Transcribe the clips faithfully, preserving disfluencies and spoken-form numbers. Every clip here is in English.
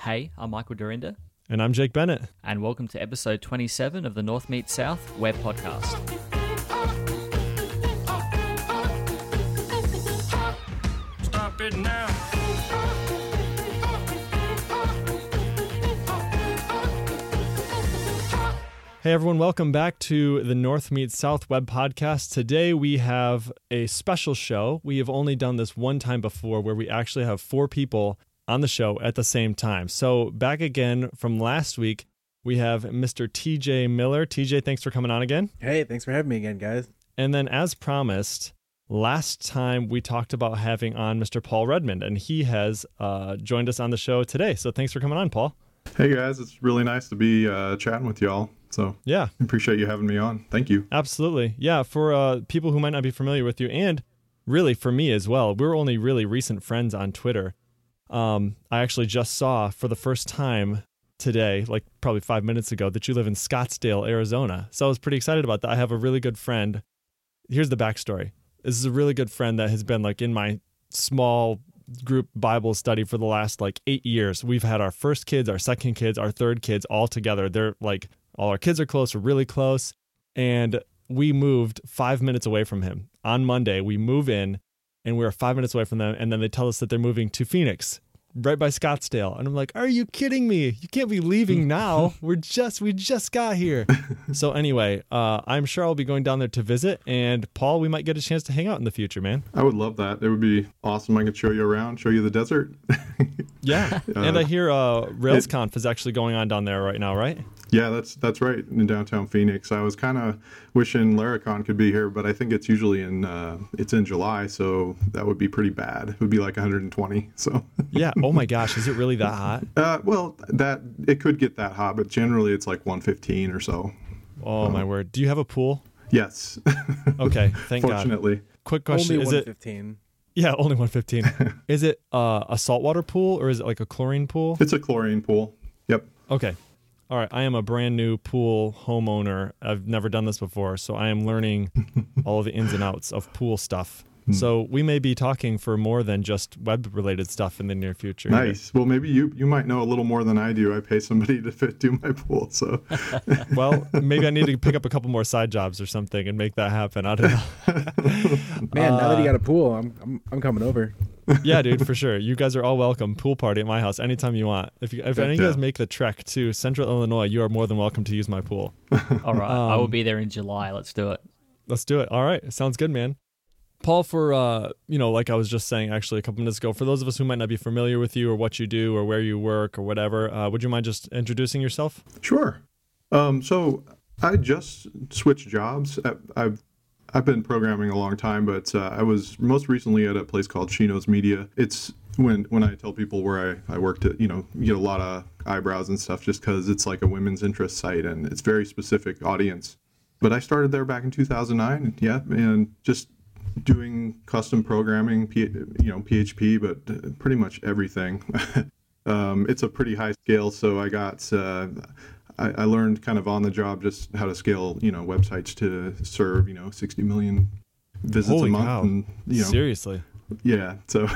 Hey, I'm Michael Dorinda. And I'm Jake Bennett. And welcome to episode twenty-seven of the North Meets South Web Podcast. Stop it now. Hey everyone, welcome back to the North Meets South Web Podcast. Today we have a special show. We have only done this one time before where we actually have four people on the show at the same time. So back again from last week, we have Mister T J Miller. T J, thanks for coming on again. Hey, thanks for having me again, guys. And then as promised, last time we talked about having on Mister Paul Redmond, and he has uh, joined us on the show today. So thanks for coming on, Paul. Hey guys, it's really nice to be uh, chatting with y'all. So yeah, appreciate you having me on. Thank you. Absolutely. Yeah, for uh, people who might not be familiar with you, and really for me as well, we're only really recent friends on Twitter. Um, I actually just saw for the first time today, like probably five minutes ago, that you live in Scottsdale, Arizona. So I was pretty excited about that. I have a really good friend. Here's the backstory. This is a really good friend that has been like in my small group Bible study for the last like eight years. We've had our first kids, our second kids, our third kids all together. They're like, all our kids are close, we're really close. And we moved five minutes away from him. On Monday, we move in and we're five minutes away from them. And then they tell us that they're moving to Phoenix, right by Scottsdale. And I'm like, are you kidding me? You can't be leaving now. We're just, we just got here. So anyway, uh, I'm sure I'll be going down there to visit. And Paul, we might get a chance to hang out in the future, man. I would love that. It would be awesome. I could show you around, show you the desert. Yeah. Uh, and I hear uh, RailsConf is actually going on down there right now, right? Yeah, that's that's right, in downtown Phoenix. I was kind of wishing Laracon could be here, but I think it's usually in uh, it's in July, so that would be pretty bad. It would be like one hundred twenty. So yeah. Oh my gosh, is it really that hot? Uh, well, that it could get that hot, but generally it's like one fifteen or so. Oh um, my word! Do you have a pool? Yes. Okay, thank Fortunately. God. Quick question: Only is one fifteen. It? Yeah, only one fifteen. Is it uh, a saltwater pool or is it like a chlorine pool? It's a chlorine pool. Yep. Okay. All right, I am a brand new pool homeowner. I've never done this before, so I am learning all of the ins and outs of pool stuff. Mm. So we may be talking for more than just web-related stuff in the near future. Nice. Well, maybe you you might know a little more than I do. I pay somebody to fit, do my pool, so. Well, maybe I need to pick up a couple more side jobs or something and make that happen. I don't know. Man, uh, now that you got a pool, I'm I'm, I'm coming over. Yeah, dude, for sure. You guys are all welcome. Pool party at my house anytime you want. If you, if any of you guys make the trek to Central Illinois, you are more than welcome to use my pool. All right, um, I will be there in July. Let's do it. Let's do it. All right, sounds good, man. Paul, for uh, you know, like I was just saying actually a couple minutes ago, for those of us who might not be familiar with you or what you do or where you work or whatever, uh, would you mind just introducing yourself? Sure. Um, so I just switched jobs. I've I've been programming a long time, but uh, I was most recently at a place called Chino's Media. It's when when I tell people where I, I worked at, you know, you get a lot of eyebrows and stuff just because it's like a women's interest site and it's very specific audience. But I started there back in two thousand nine, yeah, and just doing custom programming, P, you know, P H P, but pretty much everything. um, it's a pretty high scale, so I got... Uh, I learned kind of on the job just how to scale, you know, websites to serve, you know, sixty million visits Holy a month. Cow. And, you know, seriously? Yeah. So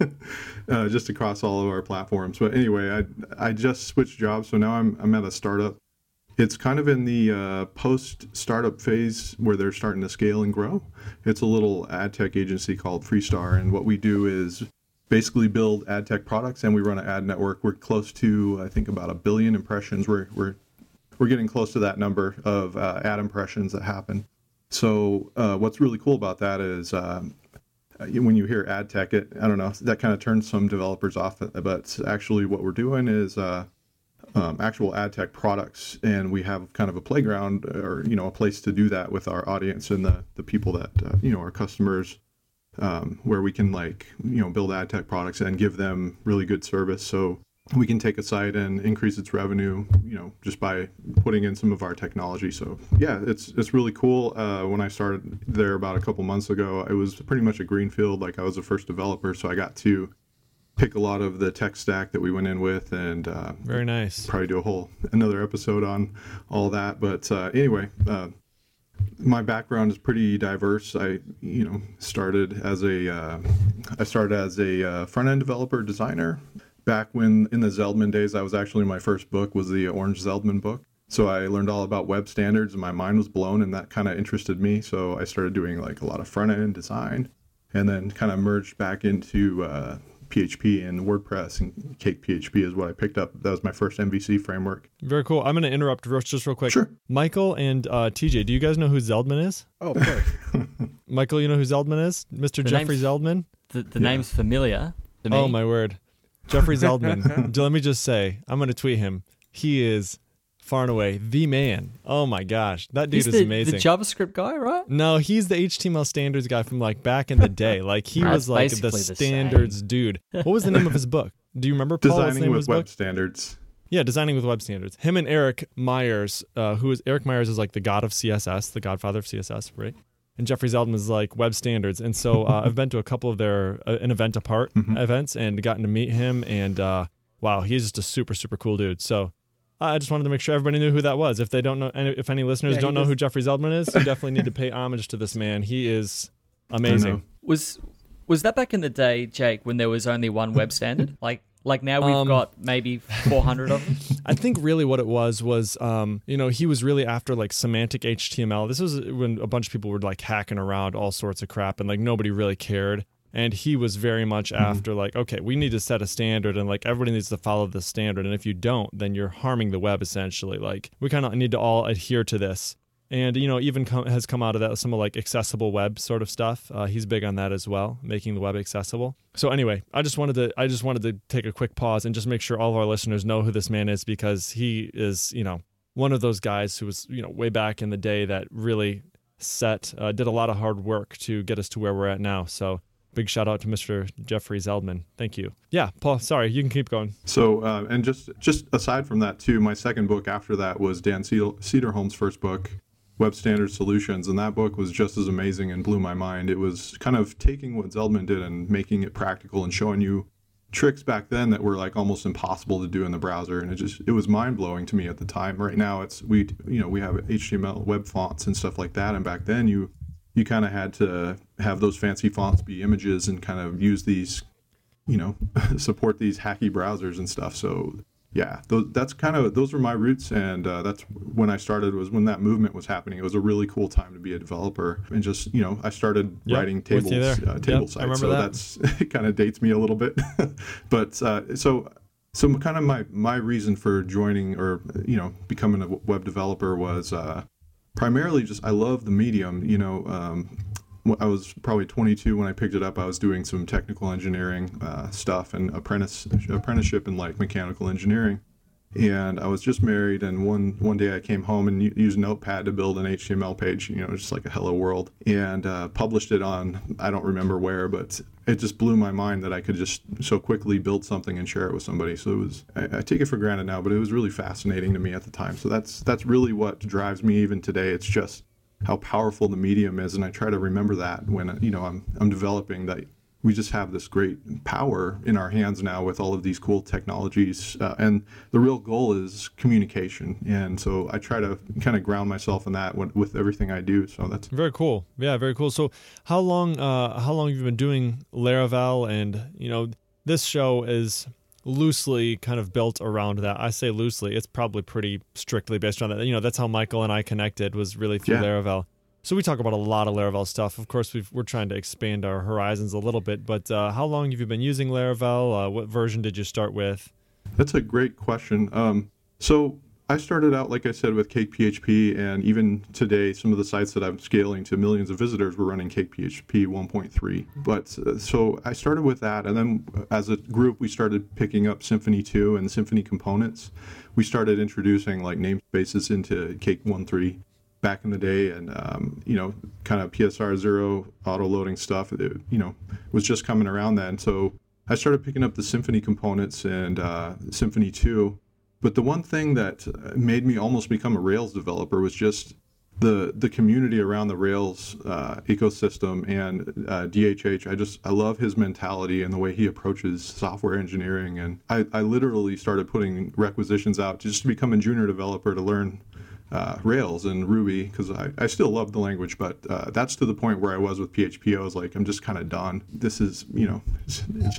uh, just across all of our platforms. But anyway, I I just switched jobs. So now I'm I'm at a startup. It's kind of in the uh, post-startup phase where they're starting to scale and grow. It's a little ad tech agency called Freestar. And what we do is basically build ad tech products, and we run an ad network. We're close to, I think, about a billion impressions. We're we're We're getting close to that number of uh, ad impressions that happen. So uh, what's really cool about that is um, when you hear ad tech, it, I don't know, that kind of turns some developers off. But actually what we're doing is uh, um, actual ad tech products. And we have kind of a playground or, you know, a place to do that with our audience and the, the people that, uh, you know, our customers, um, where we can like, you know, build ad tech products and give them really good service. So we can take a site and increase its revenue, you know, just by putting in some of our technology. So yeah, it's it's really cool. Uh, when I started there about a couple months ago, it was pretty much a greenfield. Like I was the first developer, so I got to pick a lot of the tech stack that we went in with, and uh, very nice. Probably do a whole another episode on all that. But uh, anyway, uh, my background is pretty diverse. I you know started as a uh, I started as a uh, front end developer designer. back when in the Zeldman days, I was actually, my first book was the Orange Zeldman book. So I learned all about web standards and my mind was blown, and that kind of interested me. So I started doing like a lot of front end design, and then kind of merged back into uh, P H P and WordPress, and Cake P H P is what I picked up. That was my first M V C framework. Very cool. I'm going to interrupt real- just real quick. Sure. Michael and uh, T J, do you gues know who Zeldman is? Oh, of course. Michael, you know who Zeldman is? Mister The Jeffrey name's- Zeldman? The, the Yeah. name's familiar to me. Oh, my word. Jeffrey Zeldman. Let me just say, I'm going to tweet him. He is far and away the man. Oh, my gosh. That dude He's is the, amazing. the JavaScript guy, right? No, he's the H T M L standards guy from like back in the day. Like he That's was like the basically the standards dude. What was the name of his book? Do you remember, Paul? What's the Designing name of with his web book? standards. Yeah, Designing with Web Standards. Him and Eric Myers, uh, who is Eric Myers is like the god of C S S, the godfather of C S S, right? And Jeffrey Zeldman is like web standards. And so uh, I've been to a couple of their uh, an event apart Mhm. events and gotten to meet him. And uh, wow, he's just a super super cool dude. So I just wanted to make sure everybody knew who that was. If they don't know, and if any listeners Yeah, he don't know does- who Jeffrey Zeldman is, you definitely need to pay homage to this man. He is I amazing. know. Was was that back in the day, Jake, when there was only one web standard? Like like now we've Um, got maybe four hundred of them? I think really what it was was, um, you know, he was really after like semantic H T M L. This was when a bunch of people were like hacking around all sorts of crap and like nobody really cared. And he was very much after like, okay, we need to set a standard and like everybody needs to follow the standard. And if you don't, then you're harming the web essentially. Like we kind of need to all adhere to this. And, you know, even com- has come out of that some of like accessible web sort of stuff. Uh, he's big on that as well, making the web accessible. So anyway, I just wanted to I just wanted to take a quick pause and just make sure all of our listeners know who this man is, because he is, you know, one of those guys who was, you know, way back in the day that really set, uh, did a lot of hard work to get us to where we're at now. So big shout out to Mister Jeffrey Zeldman. Thank you. Yeah, Paul, sorry, you can keep going. So, uh, and just just aside from that too, my second book after that was Dan Cedar- Cederholm's first book, Web Standard Solutions, and that book was just as amazing and blew my mind. It was kind of taking what Zeldman did and making it practical and showing you tricks back then that were like almost impossible to do in the browser, and it just it was mind-blowing to me at the time. Right now it's we you know we have H T M L web fonts and stuff like that, and back then you you kind of had to have those fancy fonts be images and kind of use these, you know, support these hacky browsers and stuff. So yeah, those, that's kind of those were my roots, and uh, that's when I started. Was when that movement was happening. It was a really cool time to be a developer, and just you know, I started Yep, writing with you tables, there. uh, table Yep, I sites. remember So that. that's it. Kind of dates me a little bit, but uh, so so kind of my my reason for joining or you know becoming a web developer was uh, primarily just I love the medium. You know. Um, I was probably twenty-two when I picked it up. I was doing some technical engineering uh, stuff and apprentice apprenticeship in like mechanical engineering. And I was just married, and one one day I came home and u- used Notepad to build an H T M L page, you know, just like a hello world, and uh, published it on, I don't remember where, but it just blew my mind that I could just so quickly build something and share it with somebody. So it was, I, I take it for granted now, but it was really fascinating to me at the time. So that's that's really what drives me even today. It's just how powerful the medium is, and I try to remember that when you know I'm I'm developing that. We just have this great power in our hands now with all of these cool technologies. Uh, and the real goal is communication. And so I try to kind of ground myself in that with, with everything I do. So that's Very cool. Yeah, very cool. So how long uh how long have you been doing Laravel? And you know, this show is loosely kind of built around that. I say loosely, it's probably pretty strictly based on that. You know, that's how Michael and I connected, was really through Yeah. Laravel. So we talk about a lot of Laravel stuff. Of course, we've, we're trying to expand our horizons a little bit, but uh, how long have you been using Laravel? Uh, what version did you start with? That's a great question. Um, so I started out, like I said, with Cake P H P, and even today, some of the sites that I'm scaling to millions of visitors were running Cake P H P one point three. But uh, so I started with that, and then as a group, we started picking up Symfony two and Symfony components. We started introducing like namespaces into Cake one point three back in the day, and um, you know, kind of P S R zero auto loading stuff. It, you know, was just coming around then. So I started picking up the Symfony components and uh, Symfony two. But the one thing that made me almost become a Rails developer was just the the community around the Rails uh, ecosystem and uh, D H H. I just I love his mentality and the way he approaches software engineering. And I, I literally started putting requisitions out just to become a junior developer to learn Uh, Rails and Ruby, because I, I still love the language, but uh, that's to the point where I was with P H P. I was like, I'm just kind of done. This is, you know, it's, it's just,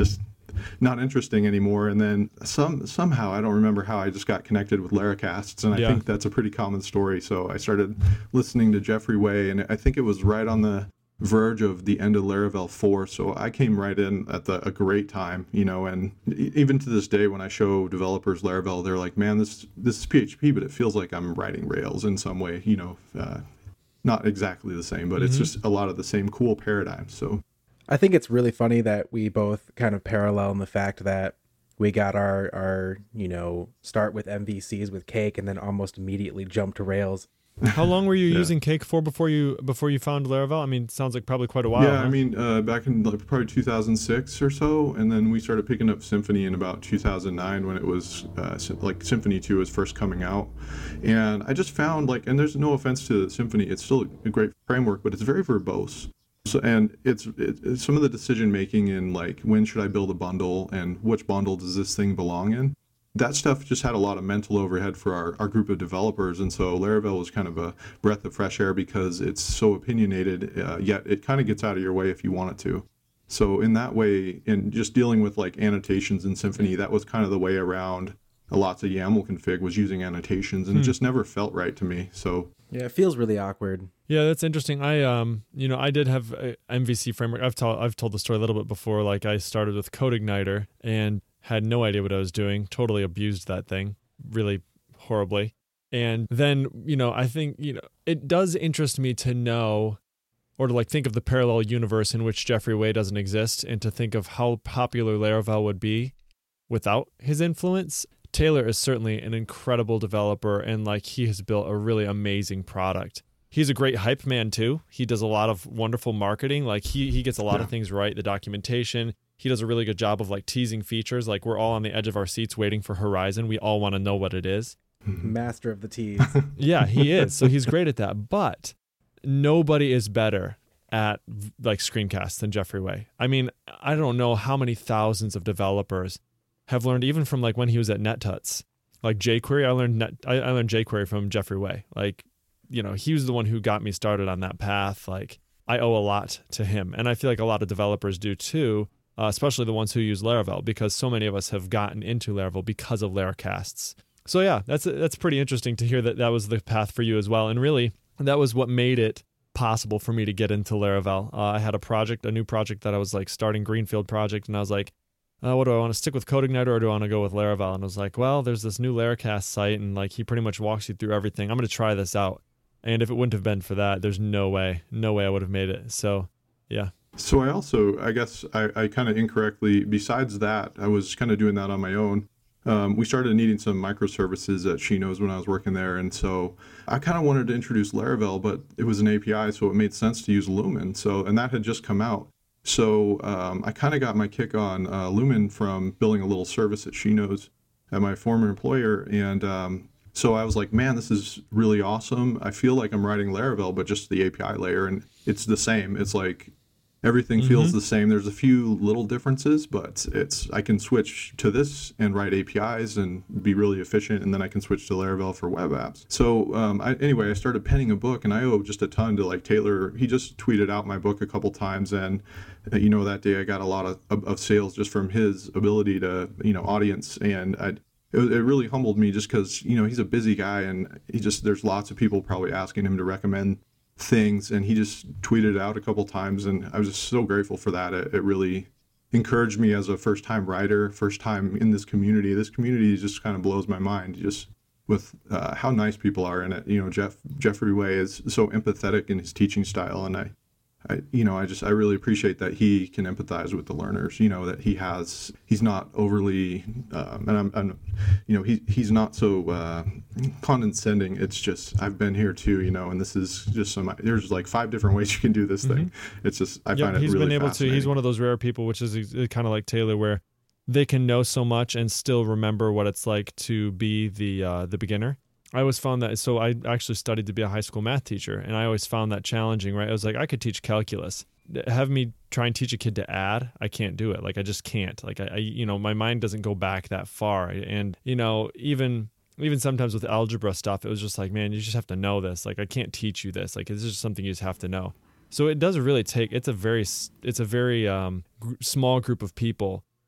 not interesting anymore. And then some somehow, I don't remember how, I just got connected with Laracasts, and I Yeah. think that's a pretty common story. So I started listening to Jeffrey Way, and I think it was right on the verge of the end of Laravel four, so I came right in at the, a great time, you know, and e- even to this day when I show developers Laravel, they're like, man, this this is P H P, but it feels like I'm writing Rails in some way, you know, uh, not exactly the same, but Mm-hmm. it's just a lot of the same cool paradigms. So I think it's really funny that we both kind of parallel in the fact that we got our, our you know, start with M V Cs with Cake and then almost immediately jump to Rails. How long were you Yeah. using Cake for before you before you found Laravel? I mean, it sounds like probably quite a while. yeah, huh? I mean, uh, back in like probably two thousand six or so, and then we started picking up Symfony in about two thousand nine when it was uh, Sy- like Symfony two was first coming out, and I just found like, and there's no offense to Symfony, it's still a great framework, but it's very verbose. So, and it's, it, it's some of the decision making in like when should I build a bundle and which bundle does this thing belong in. That stuff just had a lot of mental overhead for our, our group of developers, and so Laravel was kind of a breath of fresh air because it's so opinionated, uh, yet it kind of gets out of your way if you want it to. So in that way, in just dealing with like annotations in Symfony, that was kind of the way around a lots of YAML config was using annotations, and it just never felt right to me. So Yeah, it feels really awkward. Yeah, that's interesting. I um, you know, I did have a M V C framework. I've told I've told the story a little bit before. Like I started with CodeIgniter and had no idea what I was doing. Totally abused that thing, really horribly. And then, you know, I think, you know, it does interest me to know, or to like think of the parallel universe in which Jeffrey Way doesn't exist, and to think of how popular Laravel would be without his influence. Taylor is certainly an incredible developer, and like he has built a really amazing product. He's a great hype man too. He does a lot of wonderful marketing. Like he he gets a lot Yeah. of things right, the documentation. He does a really good job of like teasing features. Like we're all on the edge of our seats waiting for Horizon. We all want to know what it is. Master of the teas. Yeah, he is. So he's great at that. But nobody is better at like screencasts than Jeffrey Way. I mean, I don't know how many thousands of developers have learned, even from like when he was at NetTuts, like jQuery. I learned Net, I, I learned jQuery from Jeffrey Way. Like, you know, he was the one who got me started on that path. Like, I owe a lot to him, and I feel like a lot of developers do too. Uh, especially the ones who use Laravel, because so many of us have gotten into Laravel because of Laracasts. So yeah, that's that's pretty interesting to hear that that was the path for you as well. And really, that was what made it possible for me to get into Laravel. Uh, I had a project, a new project that I was like starting Greenfield project, and I was like, uh, what do I want to stick with CodeIgniter or do I want to go with Laravel? And I was like, well, there's this new Laracast site, and like he pretty much walks you through everything. I'm going to try this out. And if it wouldn't have been for that, there's no way, no way I would have made it. So yeah. So I also, I guess I, I kind of incorrectly, besides that, I was kind of doing that on my own. Um, we started needing some microservices at Shino's when I was working there. And so I kind of wanted to introduce Laravel, but it was an A P I, so it made sense to use Lumen. So, and that had just come out. So um, I kind of got my kick on uh, Lumen from building a little service at Shino's at my former employer. And um, so I was like, man, this is really awesome. I feel like I'm writing Laravel, but just the A P I layer. And it's the same. It's like, everything feels Mm-hmm. the same. There's a few little differences, but it's I can switch to this and write A P Is and be really efficient, and then I can switch to Laravel for web apps. So um, I, anyway, I started penning a book, and I owe just a ton to like Taylor. He just tweeted out my book a couple times, and uh, you know that day I got a lot of, of, of sales just from his ability to you know audience, and I. It, it really humbled me just because you know he's a busy guy, and he just there's lots of people probably asking him to recommend things, and he just tweeted it out a couple times, and I was just so grateful for that. It, it really encouraged me as a first time writer, first time in this community. This community just kind of blows my mind just with uh, how nice people are in it. You know, Jeff Jeffrey Way is so empathetic in his teaching style, and I I, you know, I just, I really appreciate that he can empathize with the learners, you know, that he has, he's not overly, um, and I'm, I'm, you know, he, he's not so uh, condescending. It's just, I've been here too, you know, and this is just some, there's like five different ways you can do this thing. It's just, I Yeah, find it he's really been able to. fascinating. He's one of those rare people, which is kind of like Taylor, where they can know so much and still remember what it's like to be the uh, the beginner. I always found that. So I actually studied to be a high school math teacher, and I always found that challenging. Right? I was like, I could teach calculus. Have me try and teach a kid to add, I can't do it. Like I just can't. Like I, I you know, my mind doesn't go back that far. And you know, even. Even sometimes with algebra stuff, it was just like, man, you just have to know this. Like, I can't teach you this. Like, it's just something you just have to know. So it does really take. It's a very, it's a very um, gr- small group of people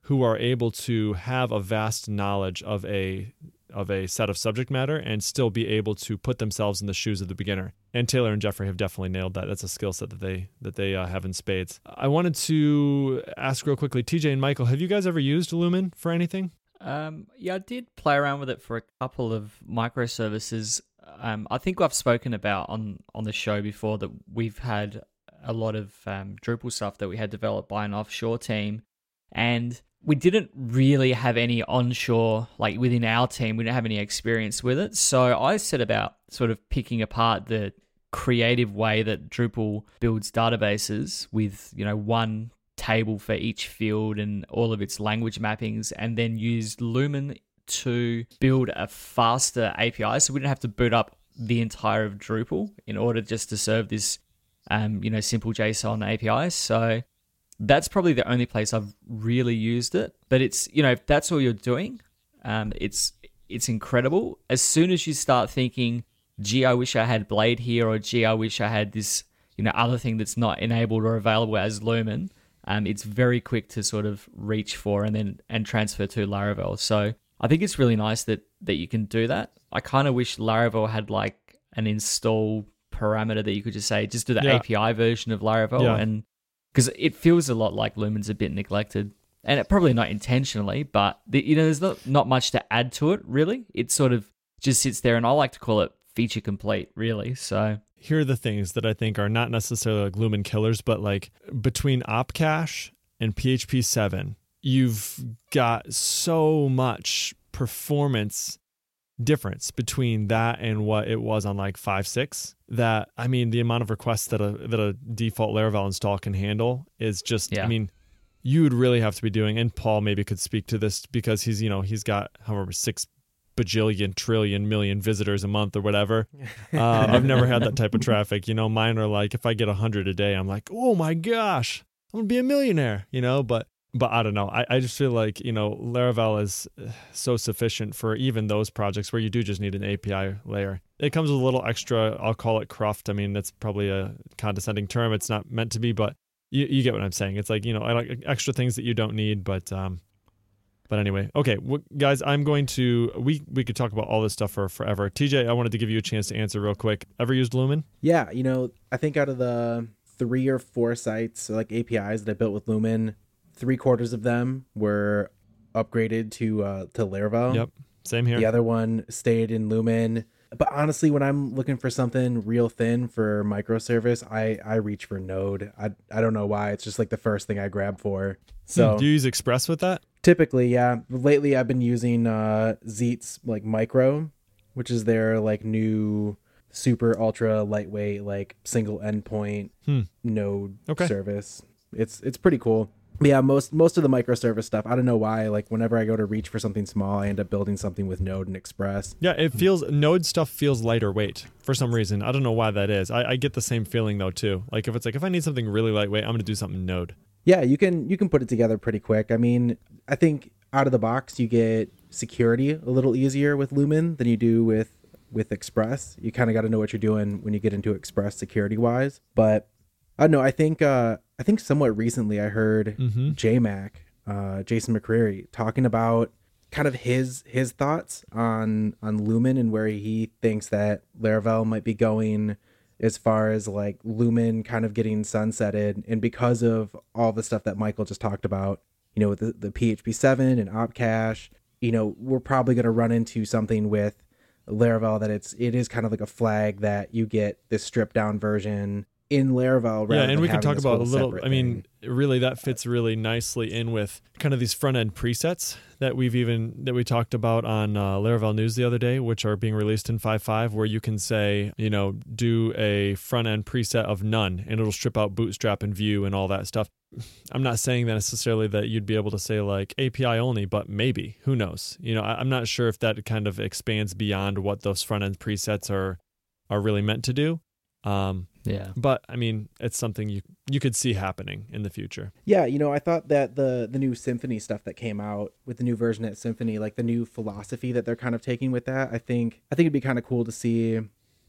who are able to have a vast knowledge of a of a set of subject matter and still be able to put themselves in the shoes of the beginner. And Taylor and Jeffrey have definitely nailed that. That's a skill set that they that they uh, have in spades. I wanted to ask real quickly, T J and Michael, have you guys ever used Lumen for anything? Um, yeah, I did play around with it for a couple of microservices. Um, I think I've spoken about on, on the show before that we've had a lot of um, Drupal stuff that we had developed by an offshore team, and we didn't really have any onshore, like within our team, we didn't have any experience with it. So I set about sort of picking apart the creative way that Drupal builds databases with, you know, one table for each field and all of its language mappings, and then used Lumen to build a faster A P I. So we didn't have to boot up the entire of Drupal in order just to serve this, um, you know, simple JSON A P I. So that's probably the only place I've really used it. But it's, you know, if that's all you're doing, um, it's it's incredible. As soon as you start thinking, gee, I wish I had Blade here, or gee, I wish I had this, you know, other thing that's not enabled or available as Lumen, um, it's very quick to sort of reach for and then and transfer to Laravel. So I think it's really nice that that you can do that. I kind of wish Laravel had like an install parameter that you could just say, just do the Yeah. A P I version of Laravel, Yeah. and because it feels a lot like Lumen's a bit neglected, and it, probably not intentionally, but the, you know, there's not, not much to add to it really. It sort of just sits there, and I like to call it feature complete, really. So Here are the things that I think are not necessarily like Lumen killers, but like between Opcache and P H P seven, you've got so much performance difference between that and what it was on like five six that, I mean, the amount of requests that a that a default Laravel install can handle is just, Yeah. I mean, you would really have to be doing, and Paul maybe could speak to this because he's, you know, he's got however six bajillion trillion million visitors a month or whatever. Uh, I've never had that type of traffic. You know, mine are like, if I get a hundred a day, I'm like, oh my gosh, I'm gonna be a millionaire, you know, but But I don't know. I, I just feel like, you know, Laravel is so sufficient for even those projects where you do just need an A P I layer. It comes with a little extra, I'll call it cruft. I mean, that's probably a condescending term. It's not meant to be, but you, you get what I'm saying. It's like, you know, I like extra things that you don't need, but um, but anyway. Okay, well, guys, I'm going to, we, we could talk about all this stuff for forever. T J, I wanted to give you a chance to answer real quick. Ever used Lumen? Yeah, you know, I think out of the three or four sites, so like A P Is that I built with Lumen, three quarters of them were upgraded to uh, to Laravel. Yep, same here. The other one stayed in Lumen. But honestly, when I'm looking for something real thin for microservice, I, I reach for Node. I I don't know why. It's just like the first thing I grab for. So Do you use Express with that? typically, yeah. Lately, I've been using uh, Zeet's like Micro, which is their like new super ultra lightweight like single endpoint Hmm. Node Okay. service. It's it's pretty cool. But yeah, most most of the microservice stuff, I don't know why. Like whenever I go to reach for something small, I end up building something with Node and Express. Yeah, it feels, Node stuff feels lighter weight for some reason. I don't know why that is. I, I get the same feeling though too. Like if it's like, if I need something really lightweight, I'm going to do something Node. Yeah, you can you can put it together pretty quick. I mean, I think out of the box you get security a little easier with Lumen than you do with with Express. You kind of got to know what you're doing when you get into Express security wise. But I don't know. I think uh, I think somewhat recently I heard Mm-hmm. J Mac, uh, Jason McCreary, talking about kind of his his thoughts on on Lumen and where he thinks that Laravel might be going as far as like Lumen kind of getting sunsetted, and because of all the stuff that Michael just talked about, you know, with the, the P H P seven and Opcache, you know, we're probably going to run into something with Laravel that it's it is kind of like a flag that you get this stripped down version in Laravel. Yeah, rather and than we can having talk this about a whole little, separate I mean, thing. really that fits really nicely in with kind of these front end presets that we've even, that we talked about on uh, Laravel News the other day, which are being released in five point five, where you can say, you know, do a front end preset of none and it'll strip out Bootstrap and Vue and all that stuff. I'm not saying that necessarily that you'd be able to say like A P I only, but maybe, who knows? You know, I, I'm not sure if that kind of expands beyond what those front end presets are, are really meant to do. Um, yeah. But I mean, it's something you you could see happening in the future. Yeah, you know, I thought that the the new Symfony stuff that came out with the new version at Symfony, like the new philosophy that they're kind of taking with that, I think I think it'd be kind of cool to see.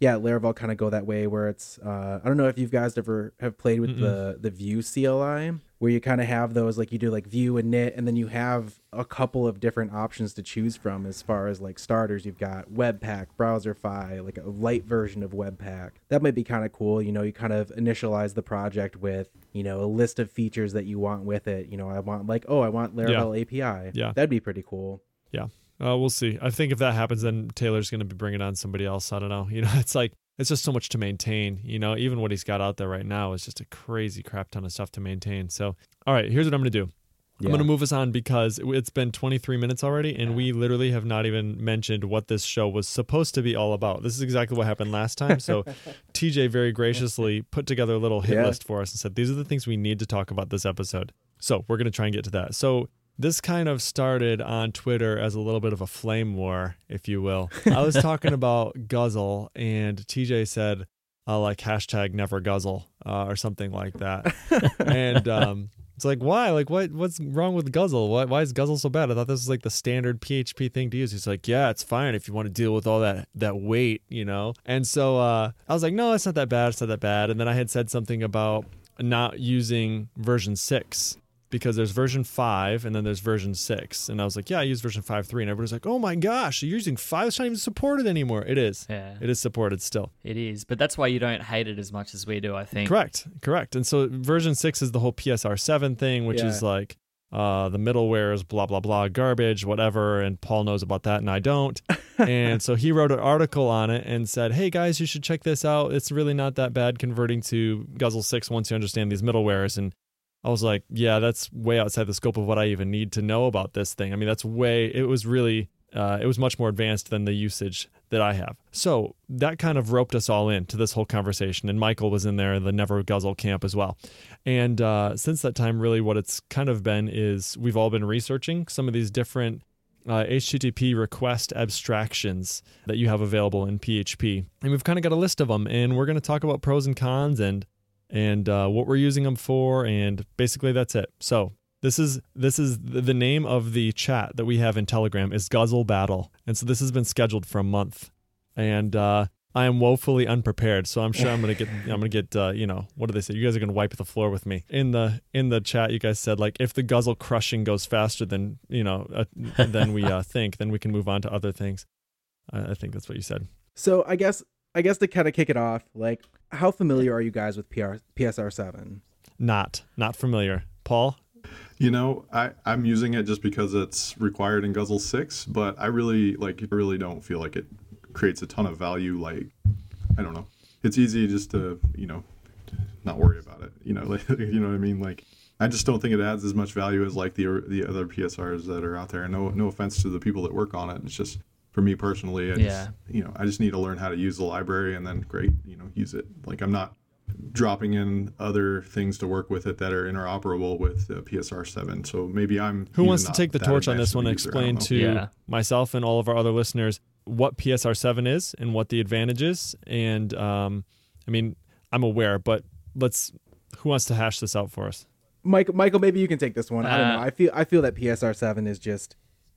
yeah, Laravel kind of go that way where it's uh, I don't know if you guys ever have played with Mm-mm. the the Vue C L I, where you kind of have those, like you do like Vue and Knit, and then you have a couple of different options to choose from as far as like starters. You've got Webpack, Browserify, like a light version of Webpack. That might be kind of cool. You know, you kind of initialize the project with, you know, a list of features that you want with it. You know, I want like, oh, I want Laravel A P I. Yeah. That'd be pretty cool. Yeah. Uh, we'll see. I think if that happens, then Taylor's going to be bringing on somebody else. I don't know. You know, it's like, it's just so much to maintain. You know, even what he's got out there right now is just a crazy crap ton of stuff to maintain. So, all right, here's what I'm going to do. Yeah. I'm going to move us on because it's been twenty-three minutes already, and we literally have not even mentioned what this show was supposed to be all about. This is exactly what happened last time. So T J very graciously put together a little hit Yeah. list for us and said, these are the things we need to talk about this episode. So we're going to try and get to that. So this kind of started on Twitter as a little bit of a flame war, if you will. I was talking about Guzzle, and T J said, uh, like, hashtag never guzzle uh, or something like that. And um, it's like, why? Like, what? What's wrong with Guzzle? Why, why is Guzzle so bad? I thought this was like the standard P H P thing to use. He's like, yeah, it's fine if you want to deal with all that that weight, you know? And so uh, I was like, no, it's not that bad. It's not that bad. And then I had said something about not using version six. Because there's version five and then there's version six. And I was like, yeah, I use version five point three. And everybody's like, oh my gosh, you're using five? It's not even supported anymore. It is. Yeah. It is supported still. It is, but that's why you don't hate it as much as we do, I think. Correct. Correct. And so version six is the whole P S R seven thing, which Yeah. is like uh, the middleware is blah, blah, blah, garbage, whatever. And Paul knows about that and I don't. And so he wrote an article on it and said, hey guys, you should check this out. It's really not that bad converting to Guzzle six once you understand these middlewares. And I was like, yeah, that's way outside the scope of what I even need to know about this thing. I mean, that's way, it was really, uh, it was much more advanced than the usage that I have. So that kind of roped us all into this whole conversation. And Michael was in there, the Never Guzzle camp as well. And uh, since that time, really what it's kind of been is we've all been researching some of these different uh, H T T P request abstractions that you have available in P H P. And we've kind of got a list of them. And we're going to talk about pros and cons and and uh, what we're using them for, and basically that's it. So this is this is the, the name of the chat that we have in Telegram is Guzzle Battle, and so this has been scheduled for a month, and uh, I am woefully unprepared. So I'm sure I'm gonna get I'm gonna get uh, you know, what do they say? You guys are gonna wipe the floor with me. In the in the chat, you guys said like if the Guzzle crushing goes faster than you know uh, than we uh, think, then we can move on to other things. Uh, I think that's what you said. So I guess I guess to kind of kick it off, like, how familiar are you guys with P R, P S R seven? Not not familiar. Paul? You know, I, I'm using it just because it's required in Guzzle six, but I really like I really don't feel like it creates a ton of value. Like, I don't know. It's easy just to, you know, not worry about it. You know, like, you know what I mean? Like, I just don't think it adds as much value as like the the other P S Rs that are out there. No no offense to the people that work on it. It's just, for me personally, I Yeah. just, you know, I just need to learn how to use the library and then great, you know, use it. Like, I'm not dropping in other things to work with it that are interoperable with uh, P S R seven. So maybe I'm Who even wants to not take the that torch on advanced this one of a and user. I don't explain know. to Yeah. myself and all of our other listeners what P S R seven is and what the advantage is? And um, I mean, I'm aware, but let's. Who wants to hash this out for us? Michael, Michael, maybe you can take this one. I don't Uh, know. I feel I feel that P S R seven is just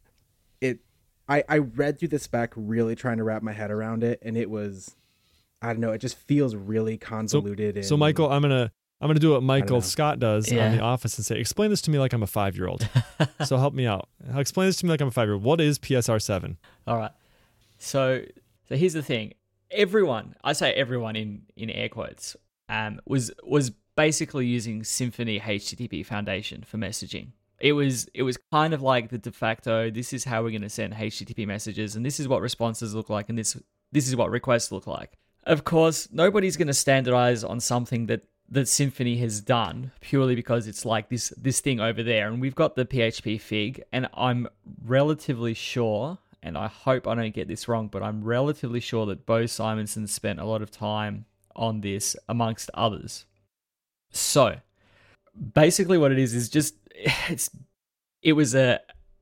it. I I read through the spec really trying to wrap my head around it, and it was, I don't know. It just feels really convoluted. So, and, Michael, I'm gonna I'm gonna do what know. Michael Scott does Yeah. on The Office and say, explain this to me like I'm a five year old. So help me out. Explain this to me like I'm a five year old. What is P S R seven? All right. So, so here's the thing. Everyone, I say everyone in, in air quotes, um, was was basically using Symfony H T T P Foundation for messaging. It was it was kind of like the de facto, this is how we're going to send H T T P messages, and this is what responses look like, and this this is what requests look like. Of course, nobody's going to standardize on something that, that Symfony has done purely because it's like this this thing over there, and we've got the P H P fig, and I'm relatively sure, and I hope I don't get this wrong, but I'm relatively sure that Bo Simonson spent a lot of time on this amongst others. So, basically what it is is just it's it was a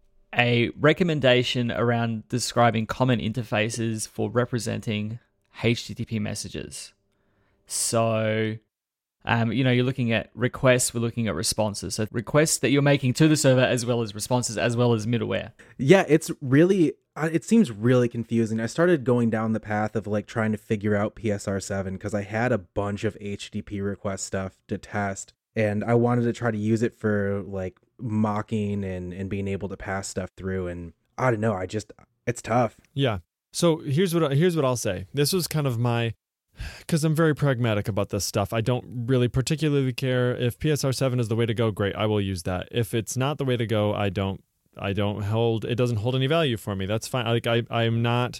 a recommendation around describing common interfaces for representing H T T P messages. So, Um, you know, you're looking at requests, we're looking at responses. So requests that you're making to the server as well as responses as well as middleware. Yeah, it's really, uh, it seems really confusing. I started going down the path of like trying to figure out P S R seven because I had a bunch of H T T P request stuff to test, and I wanted to try to use it for like mocking and, and being able to pass stuff through. And I don't know, I just, it's tough. Yeah. So here's what here's what I'll say. This was kind of my, because I'm very pragmatic about this stuff. I don't really particularly care if P S R seven is the way to go. Great, I will use that. If it's not the way to go, I don't. I don't hold. It doesn't hold any value for me. That's fine. Like I, I'm not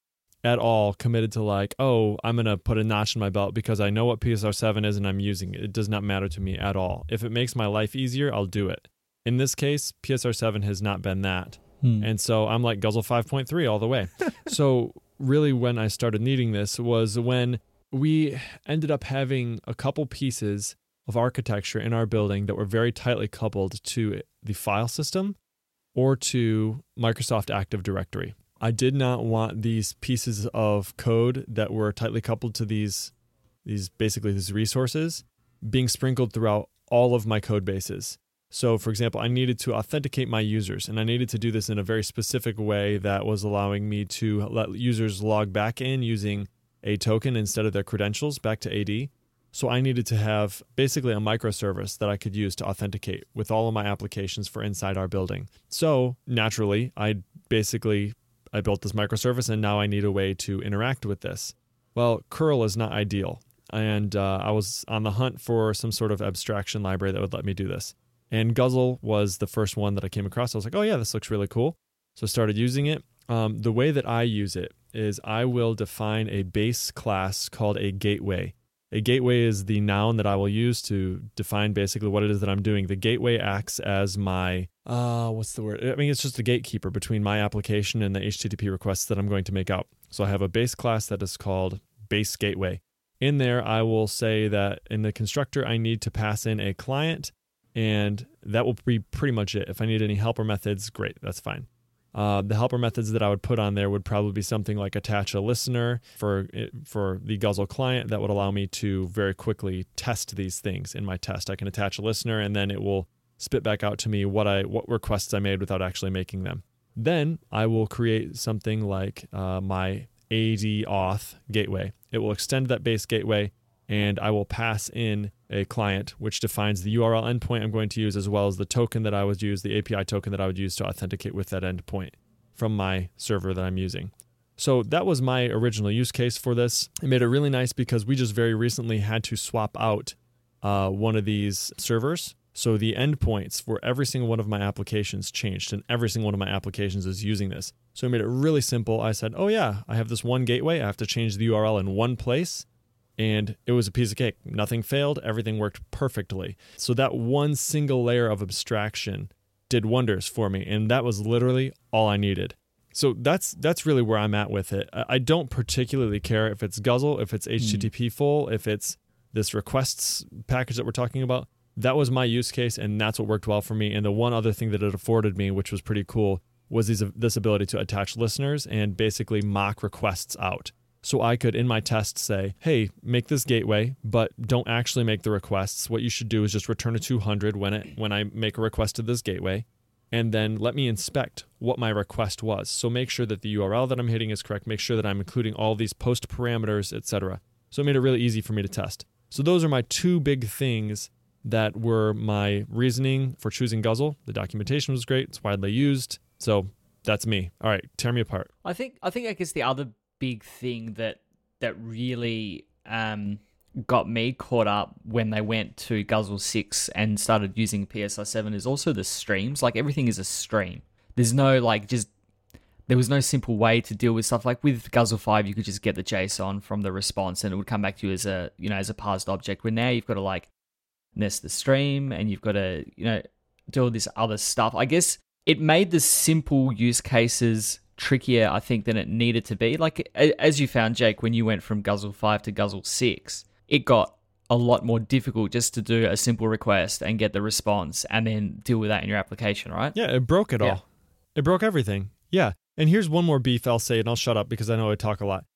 at all committed to like, oh, I'm gonna put a notch in my belt because I know what P S R seven is and I'm using it. It does not matter to me at all. If it makes my life easier, I'll do it. In this case, P S R seven has not been that, hmm. and so I'm like Guzzle five point three all the way. So. Really when I started needing this was when we ended up having a couple pieces of architecture in our building that were very tightly coupled to the file system or to Microsoft Active Directory. I did not want these pieces of code that were tightly coupled to these, these basically these resources being sprinkled throughout all of my code bases. So, for example, I needed to authenticate my users, and I needed to do this in a very specific way that was allowing me to let users log back in using a token instead of their credentials back to A D. So I needed to have basically a microservice that I could use to authenticate with all of my applications for inside our building. So naturally, I basically, I built this microservice, and now I need a way to interact with this. Well, curl is not ideal, and uh, I was on the hunt for some sort of abstraction library that would let me do this. And Guzzle was the first one that I came across. I was like, oh yeah, this looks really cool. So I started using it. Um, the way that I use it is I will define a base class called a gateway. A gateway is the noun that I will use to define basically what it is that I'm doing. The gateway acts as my, uh, what's the word? I mean, it's just a gatekeeper between my application and the H T T P requests that I'm going to make out. So I have a base class that is called base gateway. In there, I will say that in the constructor, I need to pass in a client, and that will be pretty much it. If I need any helper methods, great, that's fine. Uh, the helper methods that I would put on there would probably be something like attach a listener for for the Guzzle client that would allow me to very quickly test these things in my test. I can attach a listener, and then it will spit back out to me what I what requests I made without actually making them. Then I will create something like uh, my A D auth gateway. It will extend that base gateway, and I will pass in a client which defines the U R L endpoint I'm going to use, as well as the token that I would use, the A P I token that I would use to authenticate with that endpoint from my server that I'm using. So that was my original use case for this. It made it really nice because we just very recently had to swap out uh, one of these servers. So the endpoints for every single one of my applications changed, and every single one of my applications is using this. So I made it really simple. I said, oh yeah, I have this one gateway. I have to change the U R L in one place. And it was a piece of cake. Nothing failed. Everything worked perfectly. So that one single layer of abstraction did wonders for me. And that was literally all I needed. So that's that's really where I'm at with it. I don't particularly care if it's Guzzle, if it's H T T P full, if it's this requests package that we're talking about. That was my use case, and that's what worked well for me. And the one other thing that it afforded me, which was pretty cool, was these, this ability to attach listeners and basically mock requests out. So I could, in my test, say, hey, make this gateway, but don't actually make the requests. What you should do is just return a two hundred when it when I make a request to this gateway, and then let me inspect what my request was. So make sure that the U R L that I'm hitting is correct. Make sure that I'm including all these post parameters, et cetera. So it made it really easy for me to test. So those are my two big things that were my reasoning for choosing Guzzle. The documentation was great. It's widely used. So that's me. All right, tear me apart. I think I think I guess the other big thing that that really um, got me caught up when they went to Guzzle six and started using P S R seven is also the streams. Like everything is a stream. There's no like just there was no simple way to deal with stuff. Like with Guzzle five, you could just get the JSON from the response and it would come back to you as a you know as a parsed object. Where now you've got to like nest the stream and you've got to you know do all this other stuff. I guess it made the simple use cases trickier, I think, than it needed to be. Like, as you found, Jake, when you went from Guzzle five to Guzzle six, it got a lot more difficult just to do a simple request and get the response and then deal with that in your application, right? Yeah, it broke it all. Yeah. It broke everything. Yeah. And here's one more beef I'll say, and I'll shut up because I know I talk a lot.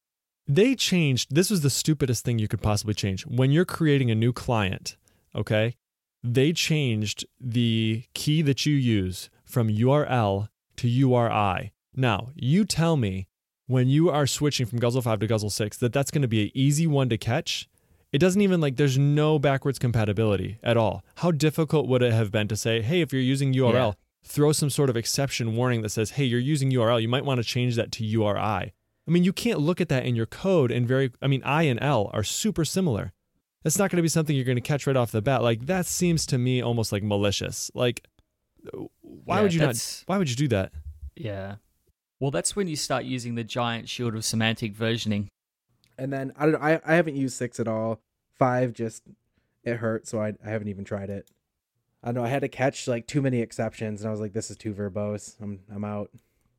they changed. This was the stupidest thing you could possibly change. When you're creating a new client, okay, they changed the key that you use from U R L to U R I. Now, you tell me when you are switching from Guzzle five to Guzzle six that that's going to be an easy one to catch. It doesn't even like there's no backwards compatibility at all. How difficult would it have been to say, hey, if you're using U R L, yeah. throw some sort of exception warning that says, hey, you're using U R L. You might want to change that to U R I. I mean, you can't look at that in your code and very, I mean, I and L are super similar. That's not going to be something you're going to catch right off the bat. Like that seems to me almost like malicious. Like, why yeah, would you not, why would you do that? Yeah. Well, that's when you start using the giant shield of semantic versioning. And then I don't know, I, I haven't used six at all. Five just it hurt, so I I haven't even tried it. I don't know, I had to catch like too many exceptions and I was like, this is too verbose. I'm I'm out.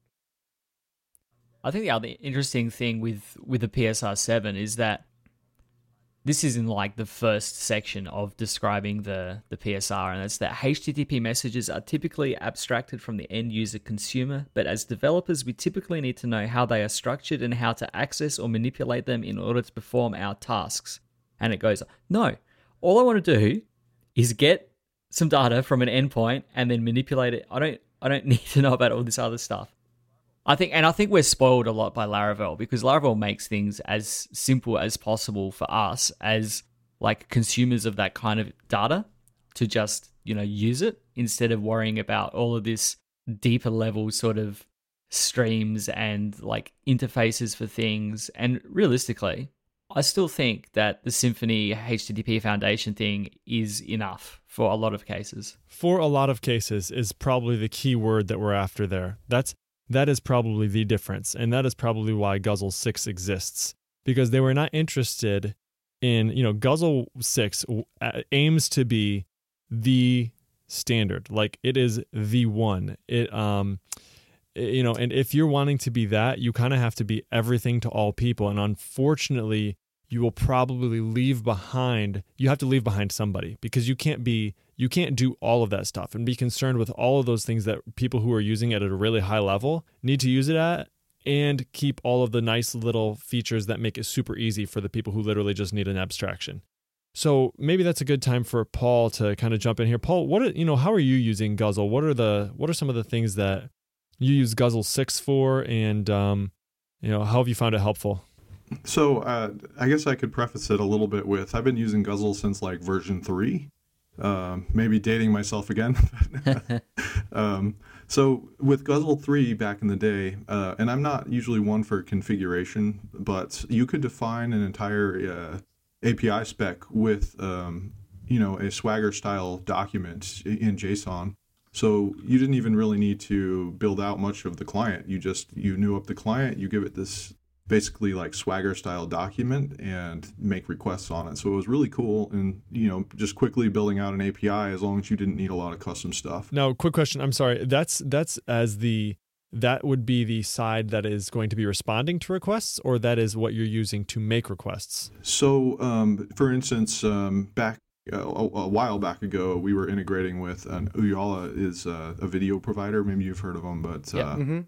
I think the other interesting thing with, with the P S R seven is that this is in like the first section of describing the, the P S R, and that's that H T T P messages are typically abstracted from the end user consumer, but as developers, we typically need to know how they are structured and how to access or manipulate them in order to perform our tasks. And it goes, no, all I want to do is get some data from an endpoint and then manipulate it. I don't, I don't need to know about all this other stuff. I think, and I think we're spoiled a lot by Laravel because Laravel makes things as simple as possible for us as like consumers of that kind of data to just, you know, use it instead of worrying about all of this deeper level sort of streams and like interfaces for things. And realistically, I still think that the Symfony H T T P Foundation thing is enough for a lot of cases. For a lot of cases is probably the key word that we're after there. That's That is probably the difference, and that is probably why Guzzle six exists, because they were not interested in, you know, Guzzle six aims to be the standard, like it is the one. It, um, you know, and if you're wanting to be that, you kind of have to be everything to all people, and unfortunately, you will probably leave behind. You have to leave behind somebody because you can't be. You can't do all of that stuff and be concerned with all of those things that people who are using it at a really high level need to use it at, and keep all of the nice little features that make it super easy for the people who literally just need an abstraction. So maybe that's a good time for Paul to kind of jump in here. Paul, what are, you know, how are you using Guzzle? What are the what are some of the things that you use Guzzle six for, and um, you know, how have you found it helpful? So uh, I guess I could preface it a little bit with I've been using Guzzle since like version three. Um, maybe dating myself again. um, so with Guzzle three back in the day, uh, and I'm not usually one for configuration, but you could define an entire uh, A P I spec with, um, you know, a Swagger style document in JSON. So you didn't even really need to build out much of the client. You just, you knew up the client, you give it this basically like Swagger style document and make requests on it. So it was really cool, and you know, just quickly building out an A P I as long as you didn't need a lot of custom stuff. Now, quick question. I'm sorry. That's that's as the that would be the side that is going to be responding to requests, or that is what you're using to make requests? So, um, for instance, um, back uh, a, a while back ago, we were integrating with an Uyala is uh, a video provider. Maybe you've heard of them, but. Yeah. Uh, Mm-hmm.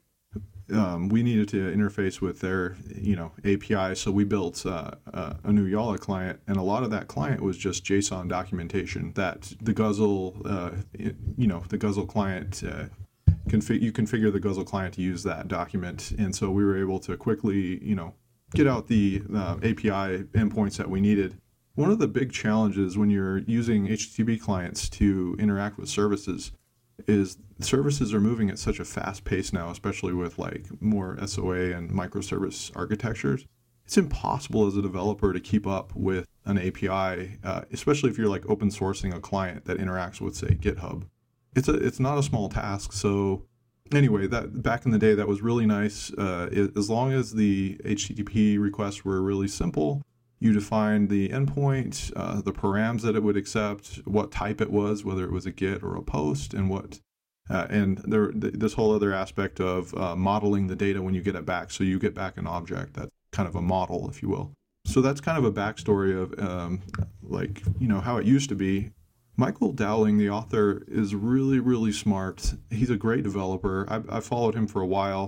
Um, we needed to interface with their, you know, A P I, so we built uh, uh, a new Uyala client, and a lot of that client was just JSON documentation that the Guzzle, uh, you know, the Guzzle client, uh, config- you configure the Guzzle client to use that document, and so we were able to quickly, you know, get out the uh, A P I endpoints that we needed. One of the big challenges when you're using H T T P clients to interact with services is services are moving at such a fast pace now, especially with like more S O A and microservice architectures. It's impossible as a developer to keep up with an A P I, uh, especially if you're like open sourcing a client that interacts with, say, GitHub. It's a it's not a small task. So anyway, that back in the day, that was really nice. Uh, it, as long as the H T T P requests were really simple, you defined the endpoint, uh, the params that it would accept, what type it was, whether it was a GET or a POST, and what, uh, and there th- this whole other aspect of uh, modeling the data when you get it back. So you get back an object that's kind of a model, if you will. So that's kind of a backstory of um, like, you know, how it used to be. Michael Dowling, the author, is really, really smart. He's a great developer. I've, I've followed him for a while.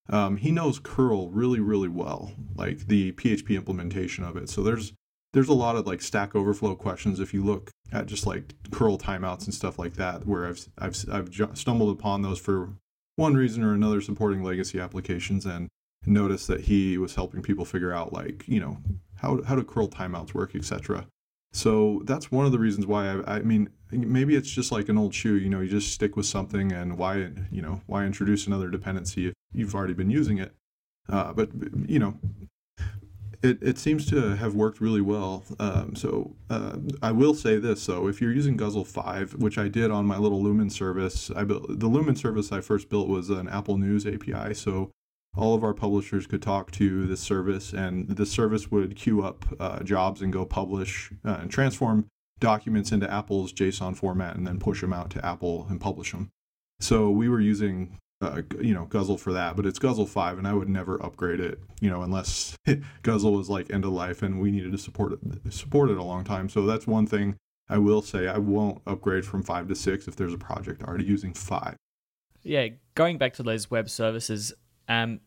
Um, he knows curl really, really well, like the P H P implementation of it. So there's there's a lot of like Stack Overflow questions if you look at just like curl timeouts and stuff like that, where I've I've I've ju- stumbled upon those for one reason or another, supporting legacy applications, and noticed that he was helping people figure out like, you know, how how do curl timeouts work, et cetera. So that's one of the reasons why I, I mean, maybe it's just like an old shoe, you know, you just stick with something, and why, you know, why introduce another dependency if you've already been using it? Uh, but, you know, it, it seems to have worked really well. Um, so uh, I will say this, though, if you're using Guzzle five, which I did on my little Lumen service, I built the Lumen service I first built was an Apple News A P I. So all of our publishers could talk to this service, and the service would queue up uh, jobs and go publish uh, and transform documents into Apple's JSON format, and then push them out to Apple and publish them. So we were using, uh, you know, Guzzle for that, but it's Guzzle five, and I would never upgrade it, you know, unless Guzzle was like end of life and we needed to support it, support it a long time. So that's one thing I will say. I won't upgrade from five to six if there's a project already using five. Yeah, going back to those web services, um,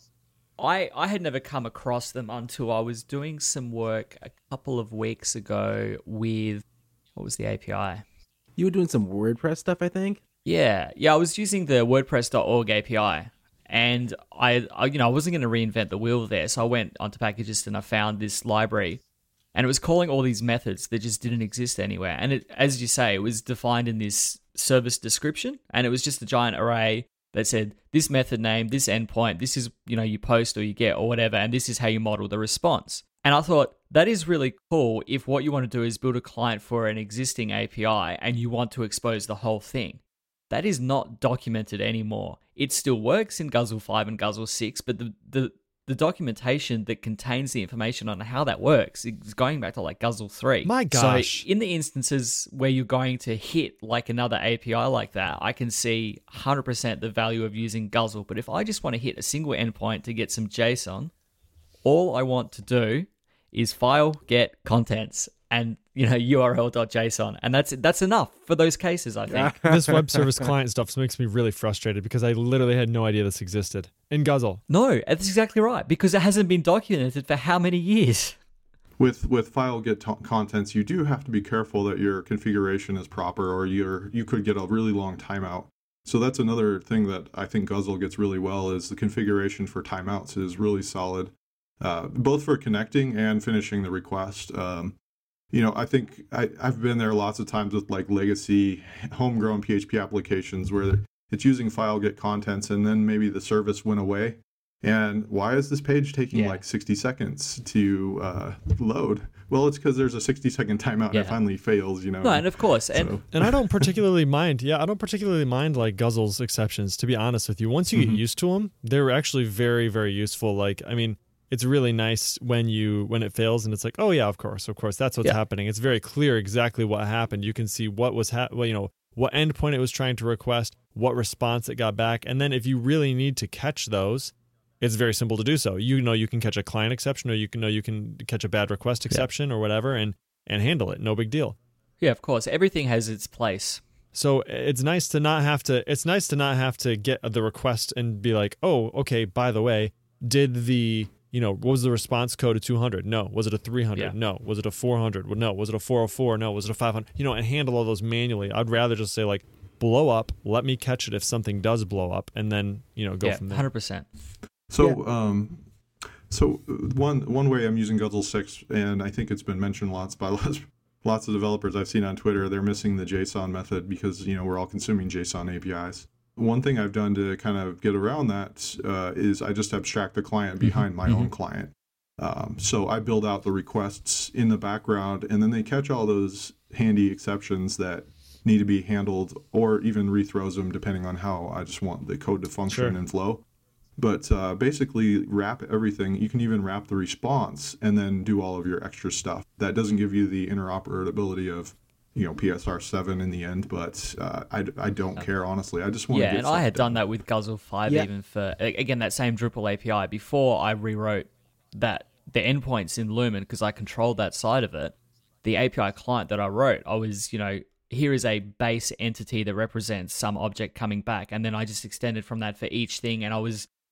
I I had never come across them until I was doing some work a couple of weeks ago with, what was the A P I? You were doing some WordPress stuff, I think. Yeah, yeah, I was using the WordPress dot org A P I, and I, I you know, I wasn't going to reinvent the wheel there, so I went onto Packages and I found this library, and it was calling all these methods that just didn't exist anywhere. And it, as you say, it was defined in this service description, and it was just a giant array that said this method name, this endpoint, this is, you know, you post or you get or whatever, and this is how you model the response. And I thought that is really cool if what you want to do is build a client for an existing A P I and you want to expose the whole thing. That is not documented anymore. It still works in Guzzle five and Guzzle six, but the, the, the documentation that contains the information on how that works is going back to like Guzzle three. My gosh. So in the instances where you're going to hit like another A P I like that, I can see one hundred percent the value of using Guzzle. But if I just want to hit a single endpoint to get some JSON, all I want to do is file, get, contents, and, you know, U R L dot J S O N, and that's that's enough for those cases, I think. This web service client stuff makes me really frustrated because I literally had no idea this existed in Guzzle. No, that's exactly right, because it hasn't been documented for how many years? With with file get t- contents, you do have to be careful that your configuration is proper, or you're you could get a really long timeout. So that's another thing that I think Guzzle gets really well, is the configuration for timeouts is really solid, uh, both for connecting and finishing the request. Um, You know, I think I, I've been there lots of times with like legacy homegrown P H P applications where it's using file get contents, and then maybe the service went away. And why is this page taking Yeah. like sixty seconds to uh, load? Well, it's because there's a sixty second timeout Yeah. and it finally fails, you know. No, and of course, and So- And I don't particularly mind. Yeah, I don't particularly mind like Guzzle's exceptions, to be honest with you. Once you Mhm. get used to them, they're actually very, very useful. Like, I mean, it's really nice when you when it fails and it's like, oh yeah, of course, of course, that's what's Yeah. happening. It's very clear exactly what happened. You can see what was ha- well, you know, what endpoint it was trying to request, what response it got back, and then if you really need to catch those, it's very simple to do so. You know, you can catch a client exception, or you can know you can catch a bad request exception or whatever, and and handle it. No big deal. yeah, of course, everything has its place. So it's nice to not have to. It's nice to not have to get the request and be like, oh, okay. By the way, did the you know, what was the response code of two hundred? No. Was it a three hundred? Yeah. No. Was it a four hundred? No. Was it a four oh four? No. Was it a five hundred? You know, and handle all those manually. I'd rather just say like, blow up, let me catch it if something does blow up, and then, you know, go yeah, from one there. hundred percent. So, um, so one one way I'm using Guzzle six, and I think it's been mentioned lots by lots, lots of developers I've seen on Twitter, they're missing the JSON method because, you know, we're all consuming JSON A P Is. One thing I've done to kind of get around that uh, is I just abstract the client behind my Mm-hmm. own client. Um, so I build out the requests in the background, and then they catch all those handy exceptions that need to be handled, or even rethrows them depending on how I just want the code to function Sure. and flow. But uh, basically wrap everything. You can even wrap the response and then do all of your extra stuff. That doesn't give you the interoperability of, you know, P S R seven in the end, but uh, I, I don't care, honestly. I just want Yeah, to get and I stuff had done. done that with Guzzle five Yeah. even for, a- again, that same Drupal A P I before I rewrote that the endpoints in Lumen, because I controlled that side of it. The A P I client that I wrote, I was, you know, here is a base entity that represents some object coming back, and then I just extended from that for each thing, and I was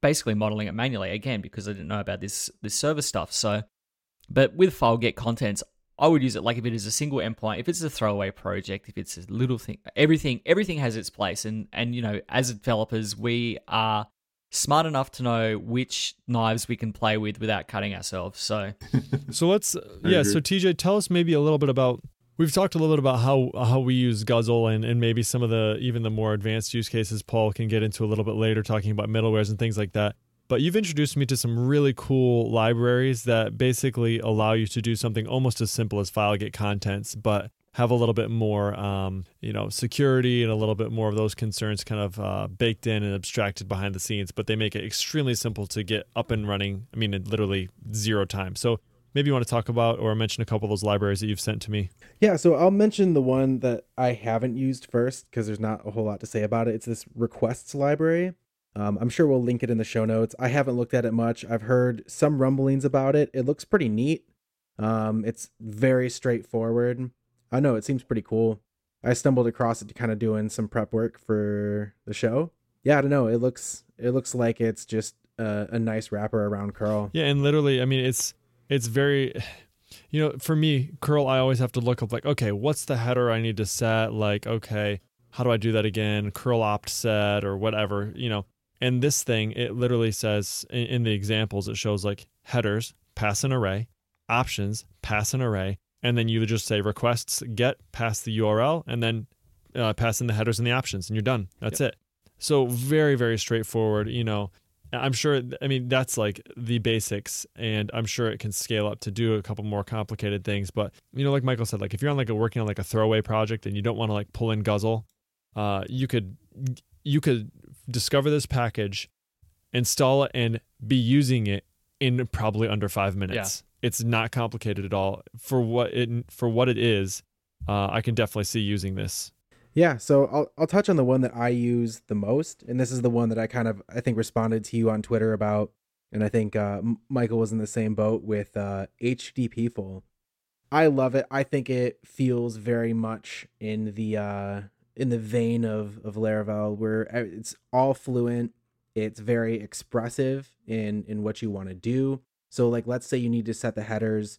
basically modeling it manually again because I didn't know about this this server stuff. So, but with file get contents, I would use it like if it is a single endpoint, if it's a throwaway project, if it's a little thing, everything everything has its place. And and you know, as developers, we are smart enough to know which knives we can play with without cutting ourselves. So, so let's yeah. So T J, tell us maybe a little bit about. We've talked a little bit about how how we use Guzzle and, and maybe some of the even the more advanced use cases Paul can get into a little bit later, talking about middlewares and things like that. But you've introduced me to some really cool libraries that basically allow you to do something almost as simple as file get contents, but have a little bit more, um, you know, security and a little bit more of those concerns kind of uh, baked in and abstracted behind the scenes. But they make it extremely simple to get up and running. I mean, in literally zero time. So maybe you want to talk about or mention a couple of those libraries that you've sent to me. Yeah, so I'll mention the one that I haven't used first because there's not a whole lot to say about it. It's this requests library. Um, I'm sure we'll link it in the show notes. I haven't looked at it much. I've heard some rumblings about it. It looks pretty neat. Um, it's very straightforward. I know it seems pretty cool. I stumbled across it kind of doing some prep work for the show. Yeah, I don't know. It looks it looks like it's just a, a nice wrapper around curl. Yeah, and literally, I mean, it's it's very, you know, for me, curl, I always have to look up like, okay, what's the header I need to set? Like, okay, how do I do that again? Curl opt set or whatever, you know. And this thing, it literally says in, in the examples, it shows like headers, pass an array, options, pass an array, and then you just say requests get, pass the U R L, and then uh, pass in the headers and the options, and you're done. That's yep. it. So very, very straightforward. You know, I'm sure, I mean, that's like the basics, and I'm sure it can scale up to do a couple more complicated things. But, you know, like Michael said, like if you're on like a working on like a throwaway project and you don't want to like pull in Guzzle, uh, you could you could discover this package, install it, and be using it in probably under five minutes. Yeah. It's not complicated at all. For what it for what it is, uh, I can definitely see using this. Yeah, so I'll I'll touch on the one that I use the most, and this is the one that I kind of I think responded to you on Twitter about, and I think uh, Michael was in the same boat with uh, HDPful. I love it. I think it feels very much in the uh, in the vein of of Laravel, where it's all fluent. It's very expressive in in what you want to do. So, like, let's say you need to set the headers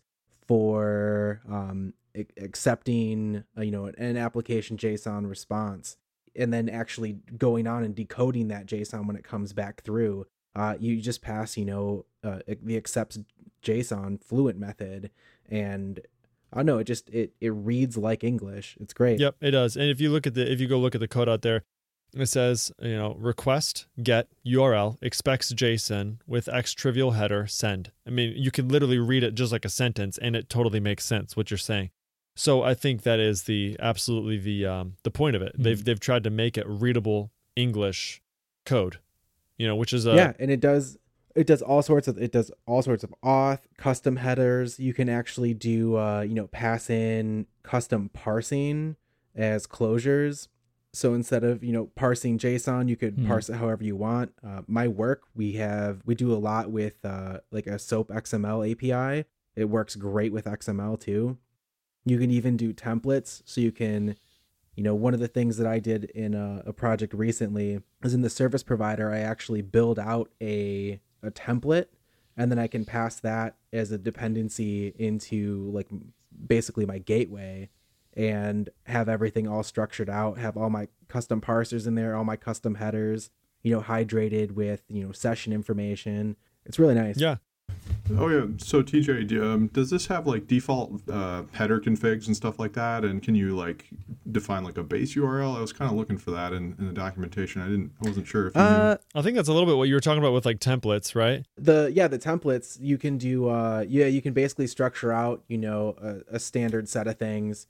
for um, a- accepting, uh, you know, an application JSON response, and then actually going on and decoding that JSON when it comes back through. Uh, you just pass, you know, uh, the accepts JSON fluent method, and I don't know, it just it it reads like English. It's great. Yep, it does. And if you look at the if you go look at the code out there, it says, you know, request get U R L expects JSON with X trivial header send. I mean, you can literally read it just like a sentence, and it totally makes sense what you're saying. So I think that is the absolutely the um, the point of it. Mm-hmm. They've they've tried to make it readable English code, you know, which is a yeah, and it does it does all sorts of it does all sorts of auth custom headers. You can actually do uh, you know pass in custom parsing as closures. So instead of, you know, parsing JSON, you could mm. parse it however you want. Uh, my work, we have, we do a lot with uh, like a SOAP X M L A P I. It works great with X M L too. You can even do templates. So you can, you know, one of the things that I did in a, a project recently is in the service provider, I actually build out a, a template, and then I can pass that as a dependency into like basically my gateway, and have everything all structured out, have all my custom parsers in there, all my custom headers, you know, hydrated with, you know, session information. It's really nice. Yeah. Oh, yeah. So, T J, do, um, does this have, like, default uh, header configs and stuff like that? And can you, like, define, like, a base U R L? I was kind of looking for that in, in the documentation. I didn't, I wasn't sure if you uh, knew. I think that's a little bit what you were talking about with, like, templates, right? The, yeah, the templates, you can do, uh, yeah, you can basically structure out, you know, a, a standard set of things,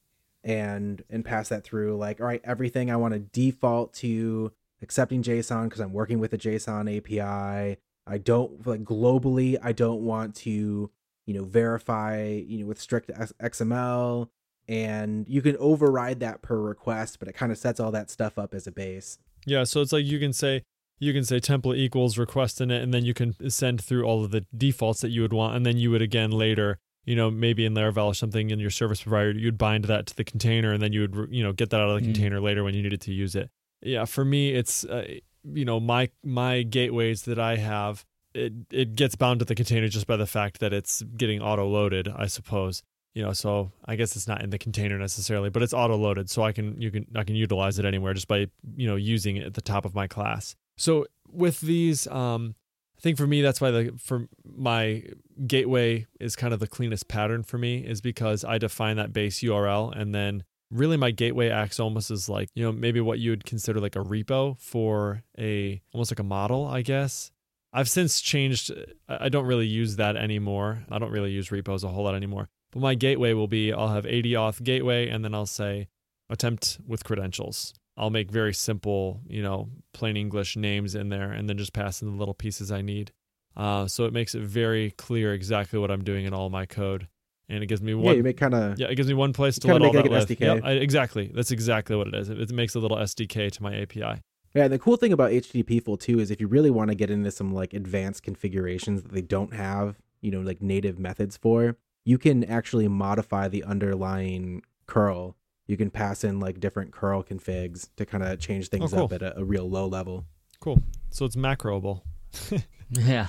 and and pass that through, like, all right, everything I want to default to accepting JSON because I'm working with a JSON A P I. I don't, like, globally, I don't want to, you know, verify, you know, with strict X M L, and you can override that per request, but it kind of sets all that stuff up as a base. Yeah, so it's like you can say, you can say template equals request in it, and then you can send through all of the defaults that you would want, and then you would again later, you know, maybe in Laravel or something in your service provider, you'd bind that to the container, and then you would, you know, get that out of the mm. container later when you needed to use it. Yeah, for me, it's uh, you know, my my gateways that I have, it it gets bound to the container just by the fact that it's getting auto loaded, I suppose. You know, so I guess it's not in the container necessarily, but it's auto loaded, so I can you can I can utilize it anywhere just by, you know, using it at the top of my class. So with these, um, I think for me that's why the for my gateway is kind of the cleanest pattern for me, is because I define that base U R L, and then really my gateway acts almost as like, you know, maybe what you would consider like a repo for a almost like a model, I guess. I've since changed. I don't really use that anymore. I don't really use repos a whole lot anymore. But my gateway will be, I'll have A D auth gateway, and then I'll say attempt with credentials. I'll make very simple, you know, plain English names in there, and then just pass in the little pieces I need. Uh, so it makes it very clear exactly what I'm doing in all my code. And it gives me one. Yeah, you make kind of. Yeah, it gives me one place to Kinda let all make that like an live. S D K. Yep, I, exactly. That's exactly what it is. It, it makes a little S D K to my A P I. Yeah, and the cool thing about H T T P full too is if you really want to get into some like advanced configurations that they don't have, you know, like native methods for, you can actually modify the underlying curl. You can pass in like different curl configs to kind of change things Oh, cool. up at a, a real low level. Cool. So it's macroable. Yeah.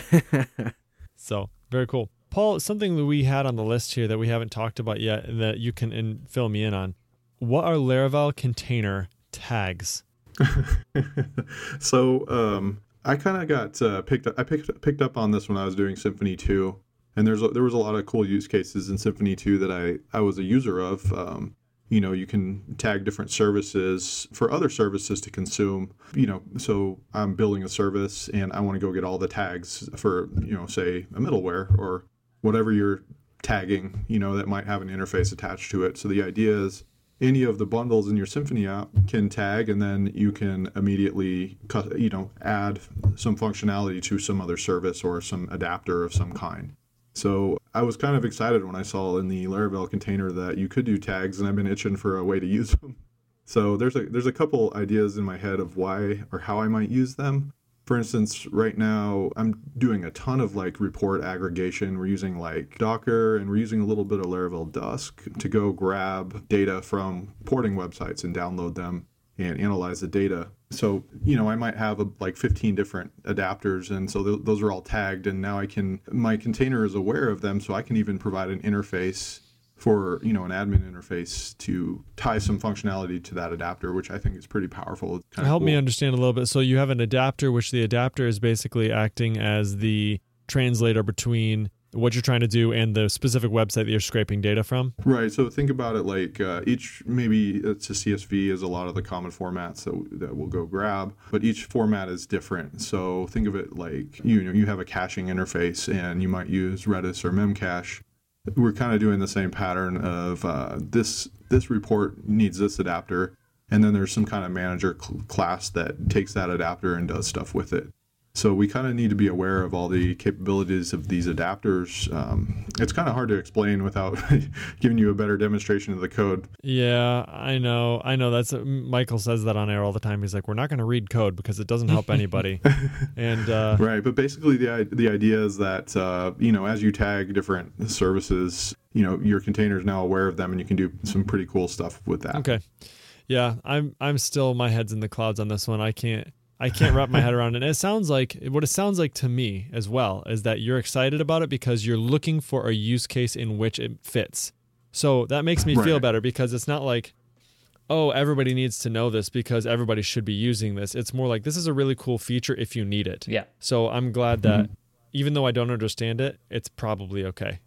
So very cool. Paul, something that we had on the list here that we haven't talked about yet and that you can in, fill me in on. What are Laravel container tags? so um, I kind of got uh, picked up. I picked picked up on this when I was doing Symfony two, and there's a, there was a lot of cool use cases in Symfony two that I I was a user of. Um, you know, you can tag different services for other services to consume. You know, so I'm building a service and I want to go get all the tags for, you know, say a middleware or whatever you're tagging. You know, that might have an interface attached to it. So the idea is, any of the bundles in your Symfony app can tag, and then you can immediately, you know, add some functionality to some other service or some adapter of some kind. So I was kind of excited when I saw in the Laravel container that you could do tags, and I've been itching for a way to use them. So there's a there's a couple ideas in my head of why or how I might use them. For instance, right now I'm doing a ton of like report aggregation. We're using like Docker, and we're using a little bit of Laravel Dusk to go grab data from porting websites and download them and analyze the data. So, you know, I might have a, like fifteen different adapters, and so th- those are all tagged, and now I can, my container is aware of them, so I can even provide an interface for, you know, an admin interface to tie some functionality to that adapter, which I think is pretty powerful. It's kind of Help cool. me understand a little bit. So you have an adapter, which the adapter is basically acting as the translator between what you're trying to do and the specific website that you're scraping data from. Right. So think about it like uh, each, maybe it's a C S V is a lot of the common formats that, that we'll go grab, but each format is different. So think of it like, you know, you have a caching interface and you might use Redis or Memcache. We're kind of doing the same pattern of uh, this this report needs this adapter, and then there's some kind of manager cl- class that takes that adapter and does stuff with it. So we kind of need to be aware of all the capabilities of these adapters. Um, it's kind of hard to explain without giving you a better demonstration of the code. Yeah, I know. I know. That's Michael says that on air all the time. He's like, we're not going to read code because it doesn't help anybody. and uh, Right. But basically the the idea is that, uh, you know, as you tag different services, you know, your container is now aware of them, and you can do some pretty cool stuff with that. Okay. Yeah, I'm I'm still, my head's in the clouds on this one. I can't I can't wrap my head around it. And it sounds like, what it sounds like to me as well is that you're excited about it because you're looking for a use case in which it fits. So that makes me Right. feel better, because it's not like, oh, everybody needs to know this because everybody should be using this. It's more like, this is a really cool feature if you need it. Yeah. So I'm glad that even though I don't understand it, it's probably okay.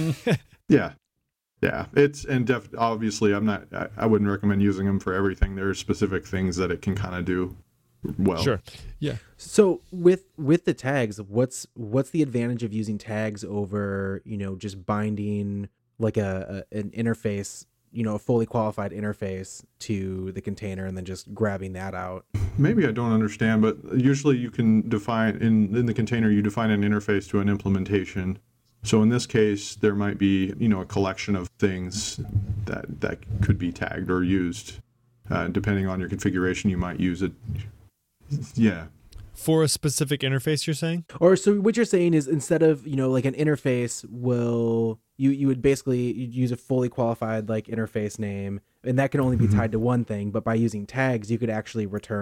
Yeah. Yeah. It's, and def, obviously I'm not, I, I wouldn't recommend using them for everything. There's specific things that it can kind of do well. Sure. Yeah. So with with the tags, what's what's the advantage of using tags over, you know, just binding like a, a an interface, you know, a fully qualified interface to the container and then just grabbing that out? Maybe I don't understand, but usually you can define in, in the container, you define an interface to an implementation. So in this case, there might be, you know, a collection of things that, that could be tagged or used. Uh, depending on your configuration, you might use it. Yeah. For a specific interface, you're saying? Or so what you're saying is instead of, you know, like an interface will, you, you would basically use a fully qualified like interface name, and that can only be Mm-hmm. tied to one thing. But by using tags, you could actually return,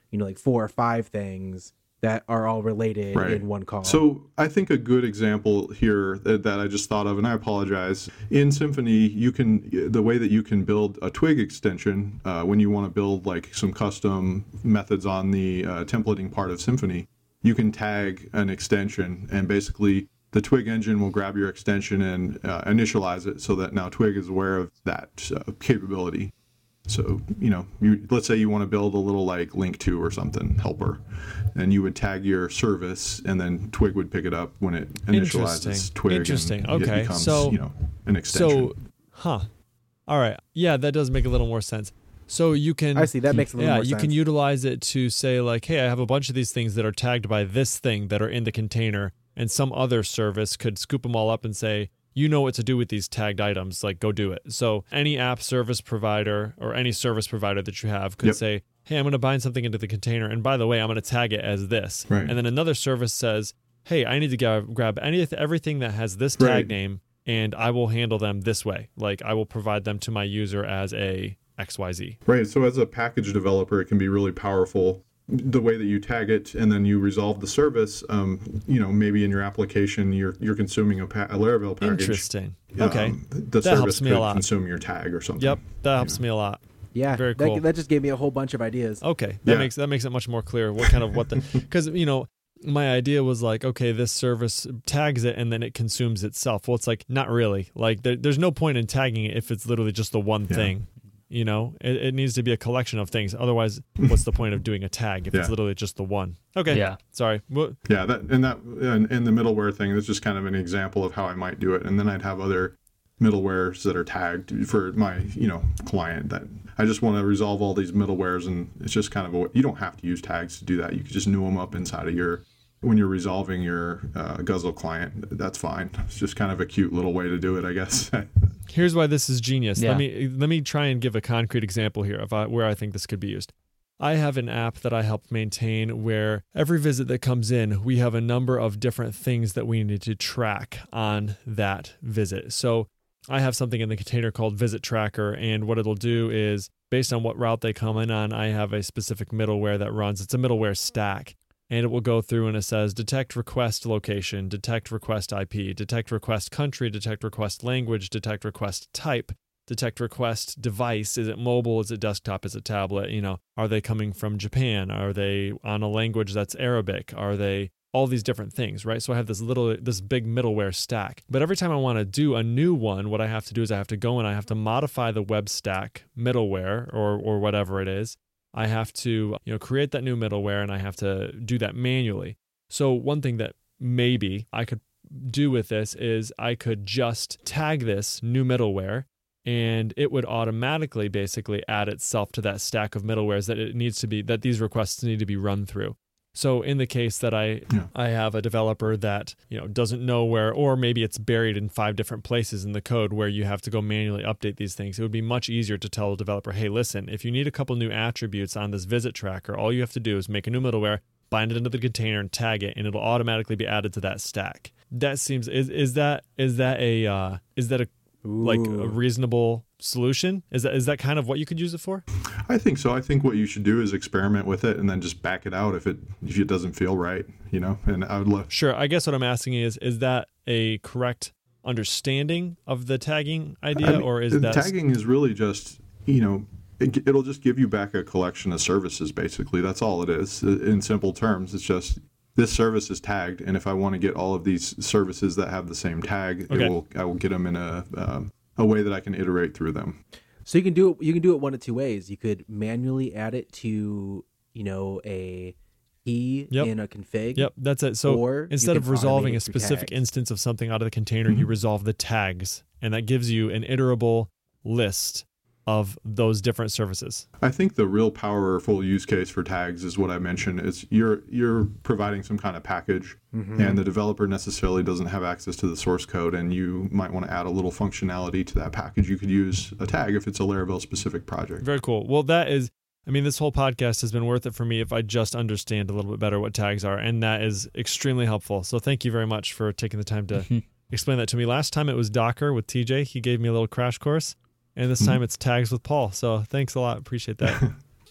you know, like four or five things that are all related Right. in one call. So I think a good example here that, that I just thought of, and I apologize, in Symfony, you can, the way that you can build a Twig extension uh, when you want to build like some custom methods on the uh, templating part of Symfony, you can tag an extension, and basically the Twig engine will grab your extension and uh, initialize it so that now Twig is aware of that uh, capability. So, you know, you, let's say you want to build a little like link to or something helper, and you would tag your service, and then Twig would pick it up when it initializes Interesting. Twig. Interesting. And Okay. It becomes, So- you know, an extension. So, huh. All right. Yeah, that does make a little more sense. So you can I see, that makes a little yeah, more you sense. can utilize it to say like, hey, I have a bunch of these things that are tagged by this thing that are in the container, and some other service could scoop them all up and say, you know what to do with these tagged items, like go do it. So any app service provider or any service provider that you have could Yep. say, hey, I'm going to bind something into the container, and by the way, I'm going to tag it as this. Right. And then another service says, hey, I need to grab, grab any everything that has this tag Right. name, and I will handle them this way. Like I will provide them to my user as a X Y Z. Right. So as a package developer, it can be really powerful. The way that you tag it and then you resolve the service, um, you know, maybe in your application, you're you're consuming a, pa- a Laravel package. Interesting. Um, Okay. the That service helps me could a lot. consume your tag or something. Yep. That helps me a lot. yeah, very that, cool. that just gave me a whole bunch of ideas. Okay, that Yeah. makes that makes it much more clear what kind of what the because you know my idea was like, okay, this service tags it and then it consumes itself. Well, it's like not really. Like there, there's no point in tagging it if it's literally just the one Yeah. thing. You know, it, it needs to be a collection of things. Otherwise, what's the point of doing a tag if it's Yeah. literally just the one? Okay, Yeah. sorry. What? Yeah, that and that and, and the middleware thing. That's just kind of an example of how I might do it. And then I'd have other middlewares that are tagged for my you know client that I just want to resolve all these middlewares, and it's just kind of a you don't have to use tags to do that. You can just new them up inside of your when you're resolving your uh, Guzzle client. That's fine. It's just kind of a cute little way to do it, I guess. Here's why this is genius. Yeah. Let me let me try and give a concrete example here of uh, where I think this could be used. I have an app that I help maintain where every visit that comes in, we have a number of different things that we need to track on that visit. So I have something in the container called Visit Tracker, and what it'll do is based on what route they come in on, I have a specific middleware that runs. It's a middleware stack. And it will go through and it says detect request location, detect request I P, detect request country, detect request language, detect request type, detect request device. Is it mobile? Is it desktop? Is it tablet? You know, are they coming from Japan? Are they on a language that's Arabic? Are they all these different things, right? So I have this little, this big middleware stack. But every time I want to do a new one, what I have to do is I have to go and I have to modify the web stack middleware or or whatever it is. I have to, you know, create that new middleware and I have to do that manually. So one thing that maybe I could do with this is I could just tag this new middleware and it would automatically basically add itself to that stack of middlewares that it needs to be, that these requests need to be run through. So in the case that I Yeah. I have a developer that, you know, doesn't know where, or maybe it's buried in five different places in the code where you have to go manually update these things, it would be much easier to tell a developer, hey, listen, if you need a couple new attributes on this visit tracker, all you have to do is make a new middleware, bind it into the container and tag it, and it'll automatically be added to that stack. That seems is is that is that a uh, is that a like a Ooh. reasonable solution? Is that is that kind of what you could use it for? I think so. I think what you should do is experiment with it and then just back it out if it if it doesn't feel right, you know. And I would love. Sure. I guess what I'm asking is, is that a correct understanding of the tagging idea, I mean, or is the that tagging is really just you know it, it'll just give you back a collection of services. Basically, that's all it is. In simple terms, it's just this service is tagged, and if I want to get all of these services that have the same tag, Okay. it will I will get them in a um, a way that I can iterate through them. So you can do it. You can do it one of two ways. You could manually add it to, you know, a key Yep. in a config. Yep, that's it. So Or you instead can of resolving automate a it through specific tags. instance of something out of the container, you resolve the tags, and that gives you an iterable list of those different services. I think the real powerful use case for tags is what I mentioned. Is you're you're providing some kind of package, and the developer necessarily doesn't have access to the source code, and you might want to add a little functionality to that package. You could use a tag if it's a Laravel specific project. Very cool. Well, that is, I mean, this whole podcast has been worth it for me if I just understand a little bit better what tags are, and that is extremely helpful. So thank you very much for taking the time to explain that to me. Last time it was Docker with T J. He gave me a little crash course, and this time it's tags with Paul. So thanks a lot. Appreciate that.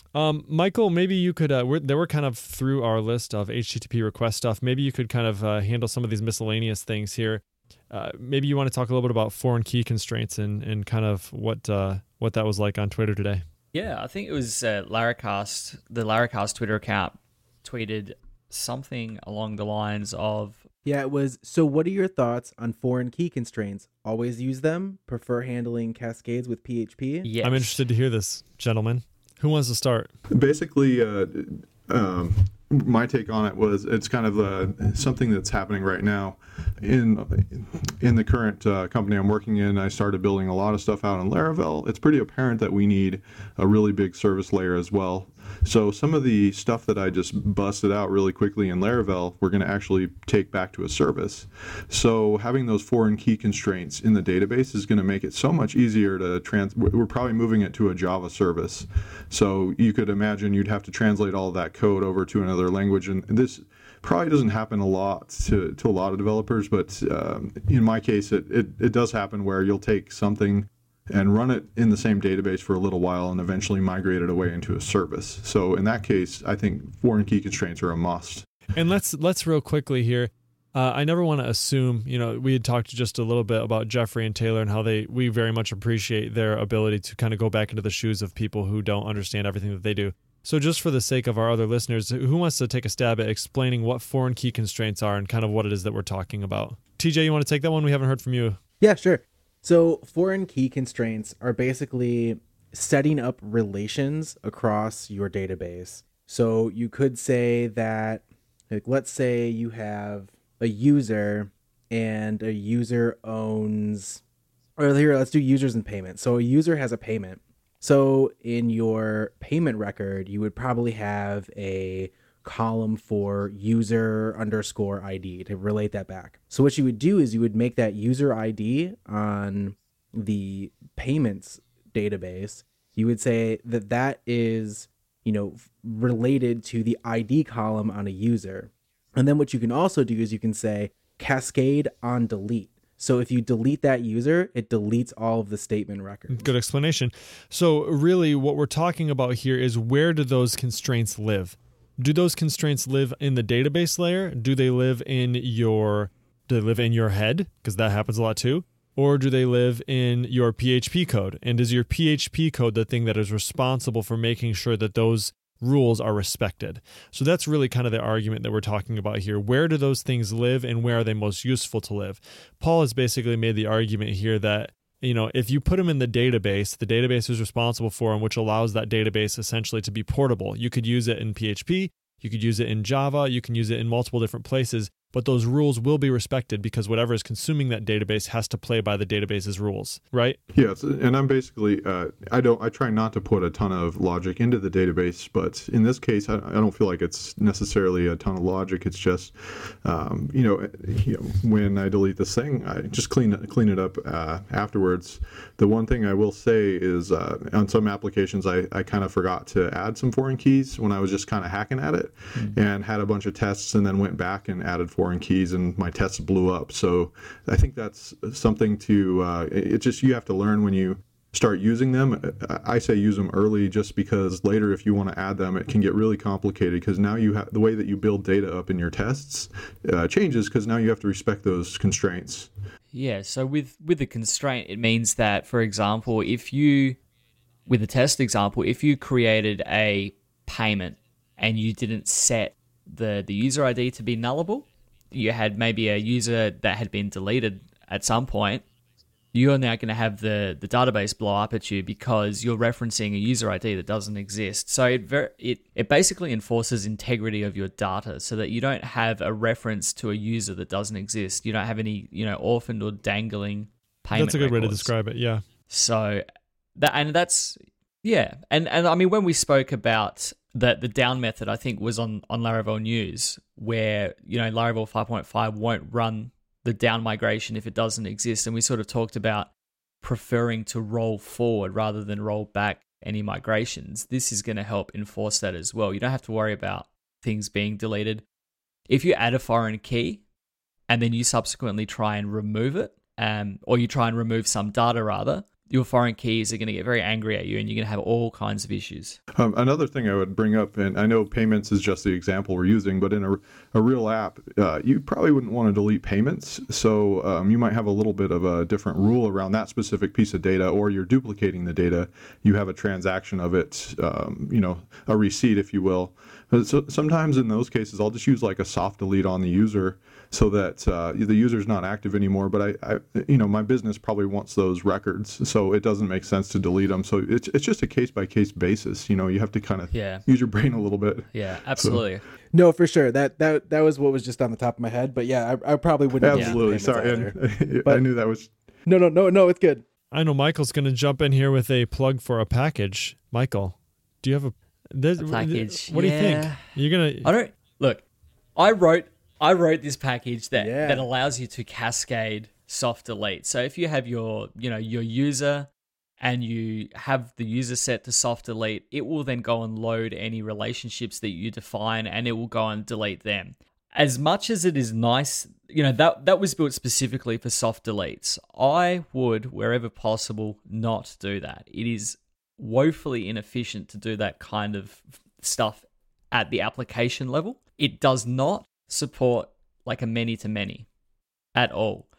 Um, Michael, maybe you could, uh, we're, they were kind of through our list of H T T P request stuff. Maybe you could kind of uh, handle some of these miscellaneous things here. Uh, maybe you want to talk a little bit about foreign key constraints and, and kind of what uh, what that was like on Twitter today. Yeah, I think it was uh, Laracast, the Laracast Twitter account tweeted something along the lines of, Yeah, it was, so what are your thoughts on foreign key constraints? Always use them? Prefer handling cascades with P H P? yes. I'm interested to hear this, gentlemen. Who wants to start? Basically, uh, um, my take on it was it's kind of uh, something that's happening right now. In in the current uh, company I'm working in, I started building a lot of stuff out in Laravel. It's pretty apparent that we need a really big service layer as well. So some of the stuff that I just busted out really quickly in Laravel, we're going to actually take back to a service. So having those foreign key constraints in the database is going to make it so much easier to trans. We're probably moving it to a Java service. So you could imagine you'd have to translate all of that code over to another language, and this probably doesn't happen a lot to, to a lot of developers, but um, in my case, it, it, it does happen where you'll take something and run it in the same database for a little while and eventually migrate it away into a service. So in that case, I think foreign key constraints are a must. And let's let's real quickly here. Uh, I never want to assume, you know, we had talked just a little bit about Jeffrey and Taylor and how they, we very much appreciate their ability to kind of go back into the shoes of people who don't understand everything that they do. So just for the sake of our other listeners, who wants to take a stab at explaining what foreign key constraints are and kind of what it is that we're talking about? T J, you want to take that one? We haven't heard from you. Yeah, sure. So foreign key constraints are basically setting up relations across your database. So you could say that, like, let's say you have a user and a user owns, or here, let's do users and payments. So a user has a payment. So in your payment record, you would probably have a column for user underscore I D to relate that back. So what you would do is you would make that user I D on the payments database. You would say that that is, you know, related to the I D column on a user. And then what you can also do is you can say cascade on delete. So if you delete that user, it deletes all of the statement records. Good explanation. So really what we're talking about here is, where do those constraints live? Do those constraints live in the database layer? Do they live in your do they live in your head? Because that happens a lot too. Or do they live in your P H P code? And is your P H P code the thing that is responsible for making sure that those rules are respected? So that's really kind of the argument that we're talking about here. Where do those things live and where are they most useful to live? Paul has basically made the argument here that, you know, if you put them in the database, the database is responsible for them, which allows that database essentially to be portable. You could use it in P H P, you could use it in Java, you can use it in multiple different places, but those rules will be respected because whatever is consuming that database has to play by the database's rules, right? Yes, and I'm basically, uh, I don't, I try not to put a ton of logic into the database, but in this case, I, I don't feel like it's necessarily a ton of logic. It's just, um, you know, you know, when I delete this thing, I just clean it, clean it up uh, afterwards. The one thing I will say is, uh, on some applications, I, I kind of forgot to add some foreign keys when I was just kind of hacking at it, mm-hmm. and had a bunch of tests, and then went back and added foreign keys, and my tests blew up. So I think that's something to, uh, it just, you have to learn when you start using them. I say use them early, just because later if you want to add them, it can get really complicated, because now you have the way that you build data up in your tests uh, changes, because now you have to respect those constraints. Yeah, so with, with the constraint, it means that, for example, if you, with the test example, if you created a payment and you didn't set the, the user I D to be nullable, you had maybe a user that had been deleted at some point, you're now going to have the, the database blow up at you because you're referencing a user I D that doesn't exist. So it ver- it it basically enforces integrity of your data, so that you don't have a reference to a user that doesn't exist. You don't have any, you know, orphaned or dangling payment That's a good records. way to describe it, yeah. So that, and that's, yeah. And, and I mean, when we spoke about the, the down method, I think was on, on Laravel News, where, you know, Laravel five point five won't run the down migration if it doesn't exist. And we sort of talked about preferring to roll forward rather than roll back any migrations. This is going to help enforce that as well. You don't have to worry about things being deleted. If you add a foreign key and then you subsequently try and remove it, um, or you try and remove some data rather, your foreign keys are going to get very angry at you and you're going to have all kinds of issues. Um, another thing I would bring up, and I know payments is just the example we're using, but in a, a real app, uh, you probably wouldn't want to delete payments. So um, you might have a little bit of a different rule around that specific piece of data, or you're duplicating the data. You have a transaction of it, um, you know, a receipt, if you will. But so sometimes in those cases, I'll just use like a soft delete on the user so that uh, the user's not active anymore. But I, I, you know, my business probably wants those records, so it doesn't make sense to delete them. So it's it's just a case by case basis. You know, you have to kind of Yeah. use your brain a little bit. Yeah, absolutely. No, for sure. That that that was what was just on the top of my head. But yeah, I, I probably wouldn't. do Absolutely. payments Sorry, either. and, But- I knew that was. No, no, no, no. It's good. I know Michael's going to jump in here with a plug for a package. Michael, do you have a, this, A package. What do you think? Yeah. You're gonna. I don't look. I wrote I wrote this package that Yeah. that allows you to cascade soft delete. So if you have your you know your user and you have the user set to soft delete, it will then go and load any relationships that you define, and it will go and delete them. As much as it is nice, you know that that was built specifically for soft deletes. I would, wherever possible, not do that. It is woefully inefficient to do that kind of stuff at the application level. It does not support like a many-to-many at all,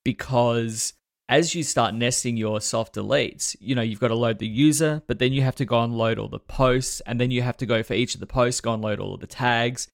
because as you start nesting your soft deletes, you know, you've got to load the user, but then you have to go and load all the posts, and then you have to go for each of the posts, go and load all of the tags.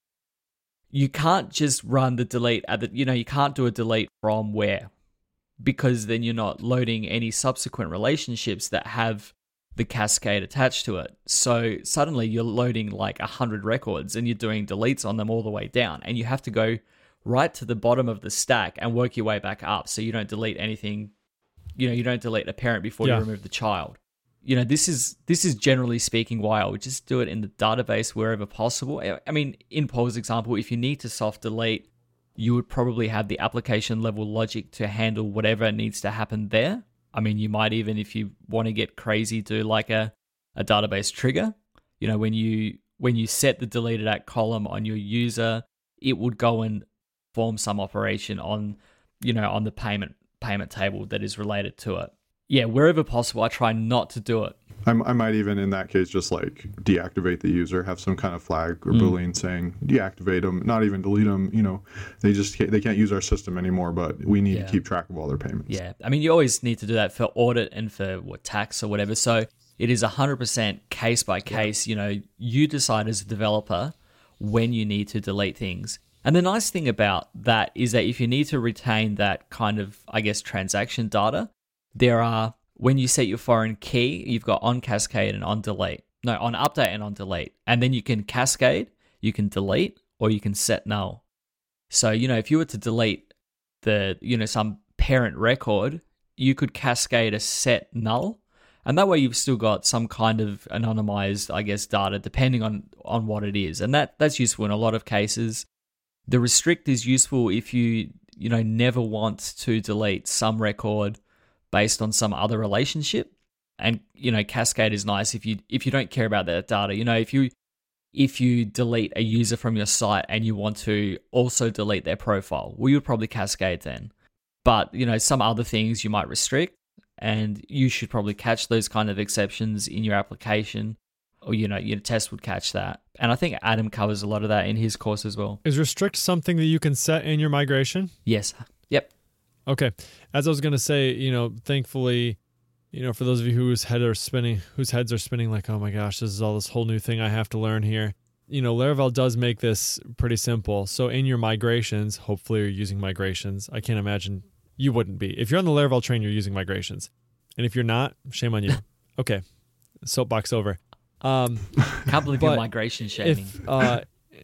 You can't just run the delete at the, you know, you can't do a delete from where, because then you're not loading any subsequent relationships that have the cascade attached to it. So suddenly you're loading like a hundred records and you're doing deletes on them all the way down, and you have to go right to the bottom of the stack and work your way back up so you don't delete anything. You know, you don't delete a parent before Yeah. you remove the child. You know, this is this is generally speaking why I would just do it in the database wherever possible. I- I mean, in Paul's example, if you need to soft delete, you would probably have the application level logic to handle whatever needs to happen there. I mean, you might even, if you want to get crazy, do like a, a database trigger. You know, when you when you set the deleted at column on your user, it would go and form some operation on, you know, on the payment payment table that is related to it. Yeah, wherever possible, I try not to do it. I, I might even in that case just like deactivate the user, have some kind of flag or Mm. boolean saying deactivate them, not even delete them. You know, they just can't, they can't use our system anymore, but we need Yeah. to keep track of all their payments. Yeah, I mean, you always need to do that for audit and for what tax or whatever. So it is one hundred percent case by case. You know, you decide as a developer when you need to delete things. And the nice thing about that is that if you need to retain that kind of, I guess, transaction data, there are, when you set your foreign key, you've got on cascade and on delete. No, on update and on delete. And then you can cascade, you can delete, or you can set null. So, you know, if you were to delete the, you know, some parent record, you could cascade a set null. And that way you've still got some kind of anonymized, I guess, data depending on, on what it is. And that, that's useful in a lot of cases. The restrict is useful if you, you know, never want to delete some record based on some other relationship. And, you know, cascade is nice if you if you don't care about that data. You know, if you if you delete a user from your site and you want to also delete their profile, well, you would probably cascade then. But, you know, some other things you might restrict, and you should probably catch those kind of exceptions in your application, or, you know, your test would catch that. And I think Adam covers a lot of that in his course as well. Is restrict something that you can set in your migration? Yes. Yep. Okay. As I was going to say, you know, thankfully, you know, for those of you whose head are spinning, whose heads are spinning like, oh my gosh, this is all this whole new thing I have to learn here. You know, Laravel does make this pretty simple. So in your migrations, hopefully you're using migrations. I can't imagine you wouldn't be. If you're on the Laravel train, you're using migrations. And if you're not, shame on you. Okay. Soapbox over. Um, Can't believe But your migration shaming. if uh,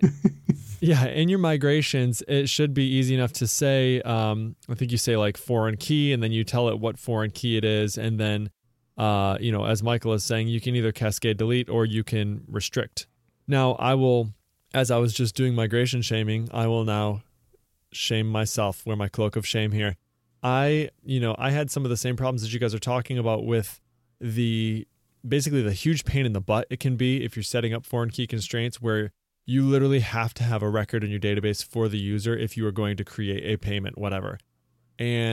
yeah, in your migrations, it should be easy enough to say, um, I think you say like foreign key, and then you tell it what foreign key it is. And then, uh, you know, as Michael is saying, you can either cascade delete or you can restrict. Now, I will, as I was just doing migration shaming, I will now shame myself, wear my cloak of shame here. I, you know, I had some of the same problems that you guys are talking about with the, basically the huge pain in the butt it can be if you're setting up foreign key constraints where you literally have to have a record in your database for the user if you are going to create a payment, whatever. And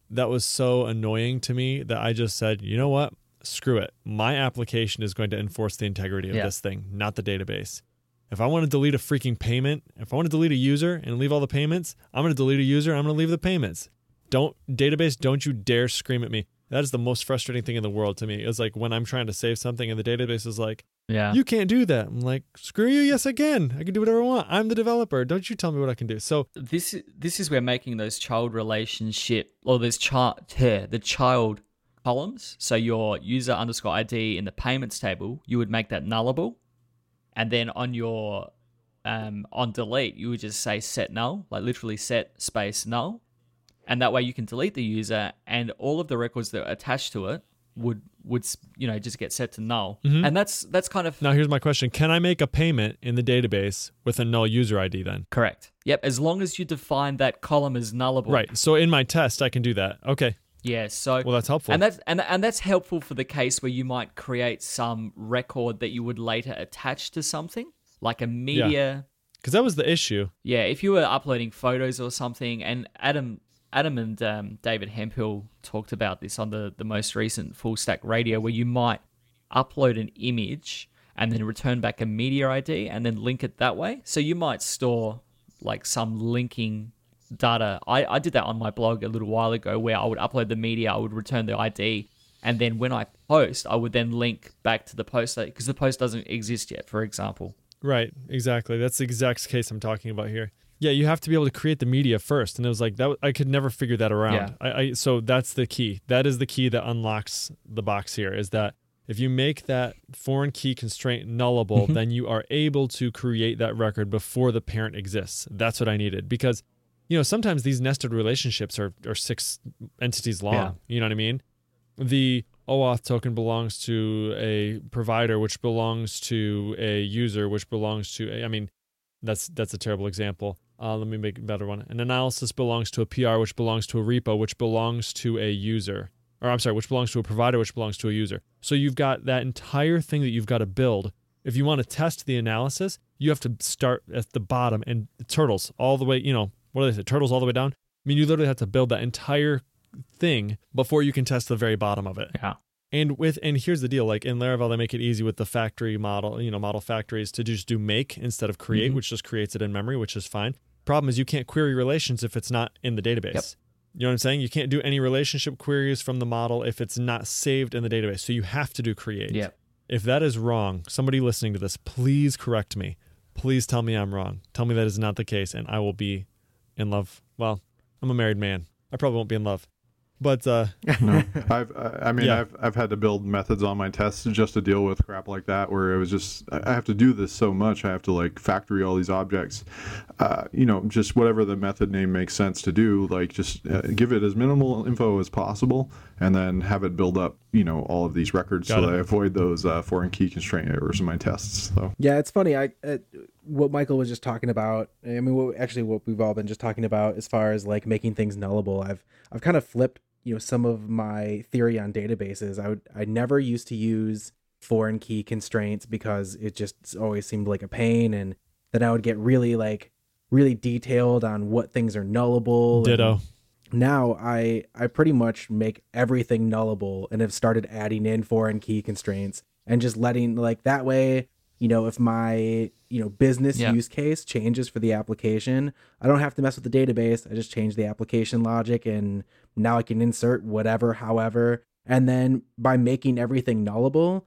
that was so annoying to me that I just said, you know what? Screw it. My application is going to enforce the integrity of Yeah. this thing, not the database. If I want to delete a freaking payment, if I want to delete a user and leave all the payments, I'm going to delete a user and I'm going to leave the payments. Don't, database, don't you dare scream at me. That is the most frustrating thing in the world to me. It's like when I'm trying to save something and the database is like, Yeah. you can't do that. I'm like, screw you. Yes, I can. I can do whatever I want. I'm the developer. Don't you tell me what I can do. So This this is where making those child relationship or those child yeah, the child columns. So your user underscore I D in the payments table, you would make that nullable, and then on your um, on delete, you would just say set null, like literally set space null, and that way you can delete the user, and all of the records that are attached to it would would you know just get set to null, Mhm. and that's that's kind of now here's my question. Can I make a payment in the database with a null user I D then? correct. Yep, as long as you define that column as nullable. Right. So in my test, I can do that. Okay. Yeah. So Well, that's helpful. And that's and and that's helpful for the case where you might create some record that you would later attach to something, like a media. Because that was the issue. Yeah, if you were uploading photos or something, and Adam Adam and um, David Hemphill talked about this on the, the most recent Full Stack Radio, where you might upload an image and then return back a media I D and then link it that way. So you might store like some linking data. I, I did that on my blog a little while ago where I would upload the media, I would return the I D, and then when I post, I would then link back to the post because the post doesn't exist yet, for example. Right. Exactly. That's the exact case I'm talking about here. Yeah, you have to be able to create the media first, and it was like that. I could never figure that around. Yeah. I, I so that's the key. That is the key that unlocks the box here. Is that if you make that foreign key constraint nullable, Mm-hmm. then you are able to create that record before the parent exists. That's what I needed because, you know, sometimes these nested relationships are are six entities long. Yeah. You know what I mean? The OAuth token belongs to a provider, which belongs to a user, which belongs to a, I mean, that's that's a terrible example. Uh, let me make a better one. An analysis belongs to a P R, which belongs to a repo, which belongs to a user. Or I'm sorry, which belongs to a provider, which belongs to a user. So you've got that entire thing that you've got to build. If you want to test the analysis, you have to start at the bottom and turtles all the way, you know, what do they say, turtles all the way down? I mean, you literally have to build that entire thing before you can test the very bottom of it. Yeah. And with and here's the deal, like in Laravel, they make it easy with the factory model, you know, model factories to just do make instead of create, Mm-hmm. which just creates it in memory, which is fine. Problem is you can't query relations if it's not in the database. Yep. You know what I'm saying? You can't do any relationship queries from the model if it's not saved in the database. So you have to do create. Yep. If that is wrong, somebody listening to this, please correct me. Please tell me I'm wrong. Tell me that is not the case, and I will be in love. Well, I'm a married man. I probably won't be in love. But uh, No, I've, I I mean, Yeah. I've, I've had to build methods on my tests just to deal with crap like that, where it was just, I I have to do this so much. I have to like factory all these objects, uh, you know, just whatever the method name makes sense to do, like just uh, give it as minimal info as possible and then have it build up, you know, all of these records Got so it. that I avoid those uh, foreign key constraint errors in my tests. So Yeah, it's funny. I uh, what Michael was just talking about. I mean, what, actually, what we've all been just talking about as far as like making things nullable. I've I've kind of flipped, you know, some of my theory on databases. I would I never used to use foreign key constraints because it just always seemed like a pain, and then I would get really like really detailed on what things are nullable. and ditto. now I I pretty much make everything nullable and have started adding in foreign key constraints and just letting like that way, you know, if my, you know, business Yeah. use case changes for the application, I don't have to mess with the database. I just change the application logic and now I can insert whatever, however. And then by making everything nullable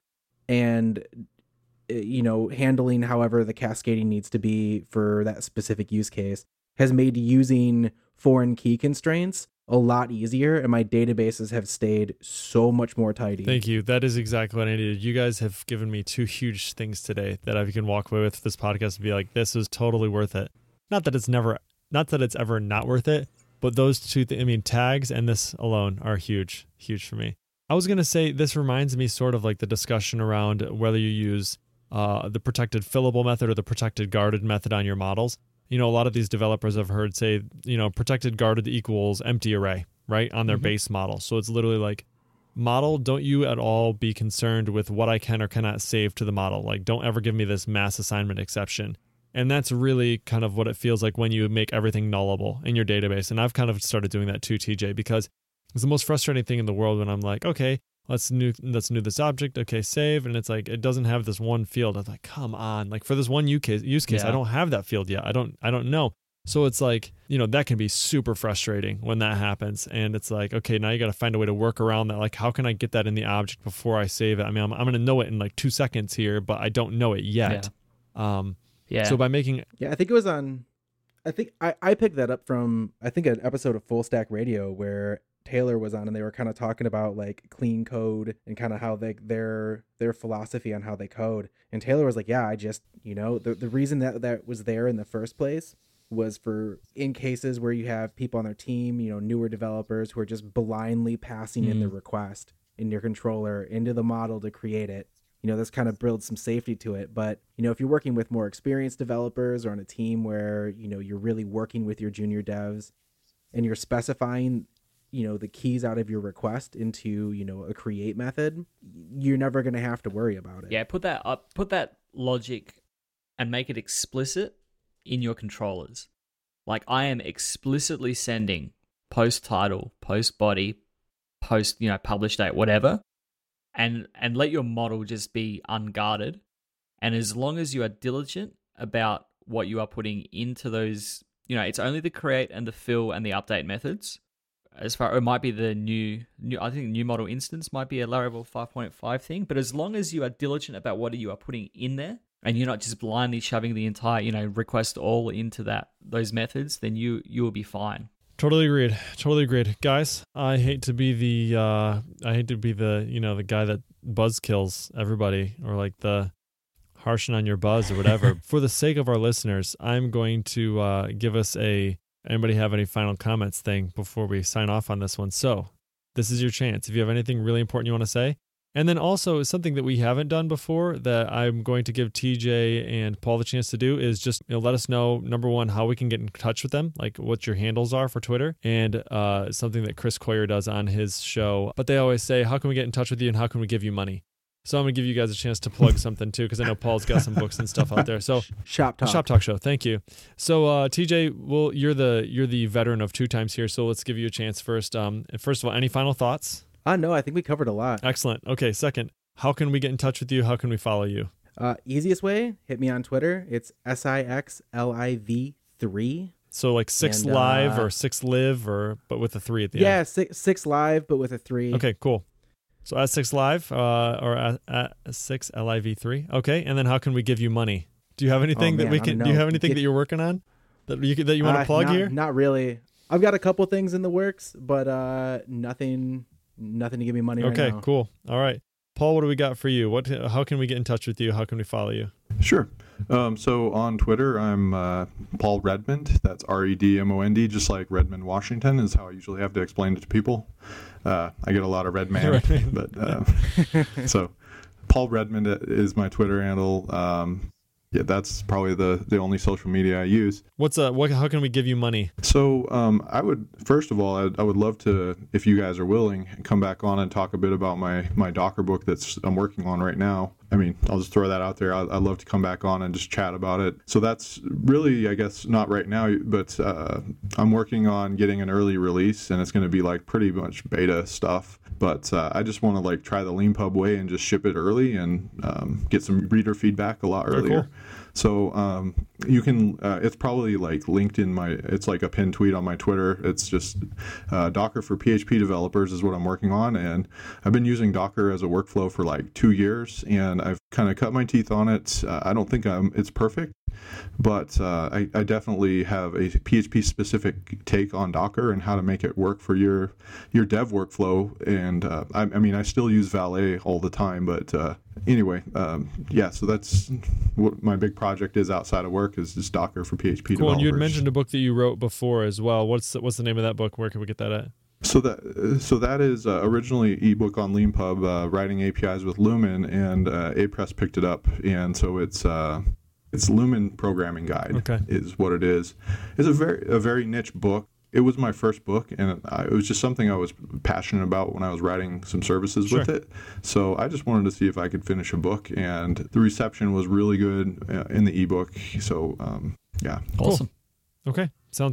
and uh, you know, handling however the cascading needs to be for that specific use case has made using foreign key constraints a lot easier, and my databases have stayed so much more tidy. Thank you. That is exactly what I needed. You guys have given me two huge things today that I can walk away with this podcast and be like, this was totally worth it. Not that it's never, not that it's ever not worth it, but those two, th- I mean, tags and this alone are huge, huge for me. I was going to say, this reminds me sort of like the discussion around whether you use uh, the protected fillable method or the protected guarded method on your models. You know, a lot of these developers I've heard say, you know, protected guarded equals empty array, right, on their Mhm. base model. So it's literally like, model, don't you at all be concerned with what I can or cannot save to the model. Like, don't ever give me this mass assignment exception. And that's really kind of what it feels like when you make everything nullable in your database. And I've kind of started doing that too, T J, because It's the most frustrating thing in the world when I'm like, okay, let's new let's new this object. Okay, save, and it's like it doesn't have this one field. I'm like, come on, like for this one use case, use case, Yeah. I don't have that field yet. I don't I don't know. So it's like, you know, that can be super frustrating when that happens. And it's like, okay, now you got to find a way to work around that. Like, how can I get that in the object before I save it? I mean, I'm, I'm going to know it in like two seconds here, but I don't know it yet. Um, Yeah. So by making, Yeah, I think it was on. I think I, I picked that up from I think an episode of Full Stack Radio where Taylor was on, and they were kind of talking about like clean code and kind of how they their their philosophy on how they code. And Taylor was like, "Yeah, I just you know the the reason that that was there in the first place was for in cases where you have people on their team, you know, newer developers who are just blindly passing in the request in your controller into the model to create it." You know, this kind of builds some safety to it. But, you know, if you're working with more experienced developers or on a team where, you know, you're really working with your junior devs and you're specifying, you know, the keys out of your request into, you know, a create method, you're never going to have to worry about it. Yeah, put that up, put that logic and make it explicit in your controllers. Like I am explicitly sending post title, post body, post, you know, publish date, whatever. And and let your model just be unguarded. And as long as you are diligent about what you are putting into those, you know, it's only the create and the fill and the update methods. As far it might be the new new I think new model instance might be a Laravel five point five thing, but as long as you are diligent about what you are putting in there and you're not just blindly shoving the entire, you know, request all into that those methods, then you you will be fine. Totally agreed. Totally agreed. Guys, I hate to be the uh I hate to be the, you know, the guy that buzz kills everybody or like the harshing on your buzz or whatever. For the sake of our listeners, I'm going to uh give us a anybody have any final comments thing before we sign off on this one. So, this is your chance. If you have anything really important you want to say, and then also something that we haven't done before that I'm going to give T J and Paul the chance to do is just, you know, let us know, number one, how we can get in touch with them, like what your handles are for Twitter, and uh, something that Chris Coyer does on his show. But they always say, how can we get in touch with you and how can we give you money? So I'm going to give you guys a chance to plug something too, because I know Paul's got some books and stuff out there. So Shop Talk. Shop Talk Show. Thank you. So uh, T J, well, you're the you're the veteran of two times here, so let's give you a chance first. Um, first of all, any final thoughts? Uh, no, I think we covered a lot. Excellent. Okay, second, how can we get in touch with you? How can we follow you? Uh, easiest way, hit me on Twitter. It's S I X L I V three. So like six And, live uh, or six live or but with a three at the Yeah, end. six, six live, but with a three. Okay, cool. So at six live uh, or at, at six L I V three. Okay, and then how can we give you money? Do you have anything Oh, that man, we I can? don't Do you know. have anything Get- that you're working on that you that you want to Uh, plug not, here? Not really. I've got a couple things in the works, but uh, nothing, nothing to give me money Okay, right now. cool. All right, Paul, what do we got for you? What? How can we get in touch with you? How can we follow you? Sure. Um, so on Twitter, I'm uh, Paul Redmond. That's R E D M O N D, just like Redmond, Washington, is how I usually have to explain it to people. Uh, I get a lot of red man, but uh, so Paul Redmond is my Twitter handle. Um, yeah, that's probably the, the only social media I use. What's uh? What? How can we give you money? So um, I would, first of all, I, I would love to, if you guys are willing, come back on and talk a bit about my, my Docker book that's I'm working on right now. I mean, I'll just throw that out there. I'd, I'd love to come back on and just chat about it. So that's really, I guess, not right now, but uh, I'm working on getting an early release, and it's going to be like pretty much beta stuff. But uh, I just want to like try the Leanpub way and just ship it early and um, get some reader feedback a lot Very earlier. cool. So um, you can, uh, it's probably like linked in my, it's like a pinned tweet on my Twitter. It's just uh, Docker for P H P developers is what I'm working on. And I've been using Docker as a workflow for like two years and I've kind of cut my teeth on it. Uh, I don't think I'm, it's perfect, but uh, I, I definitely have a P H P specific take on Docker and how to make it work for your, your dev workflow. And uh, I, I mean, I still use Valet all the time, but uh, anyway, um, yeah, so that's what my big project is outside of work is just Docker for P H P Cool. And developers. you had mentioned a book that you wrote before as well. What's the, what's the name of that book? Where can we get that at? So that so that is uh, originally ebook on Leanpub, uh, writing A P Is with Lumen, and uh, A-Press picked it up, and so it's uh, it's Lumen Programming Guide Okay. is what it is. It's a very a very niche book. It was my first book, and I, it was just something I was passionate about when I was writing some services Sure. with it. So I just wanted to see if I could finish a book, and the reception was really good uh, in the ebook. So um, yeah. Awesome. Okay, sounds good.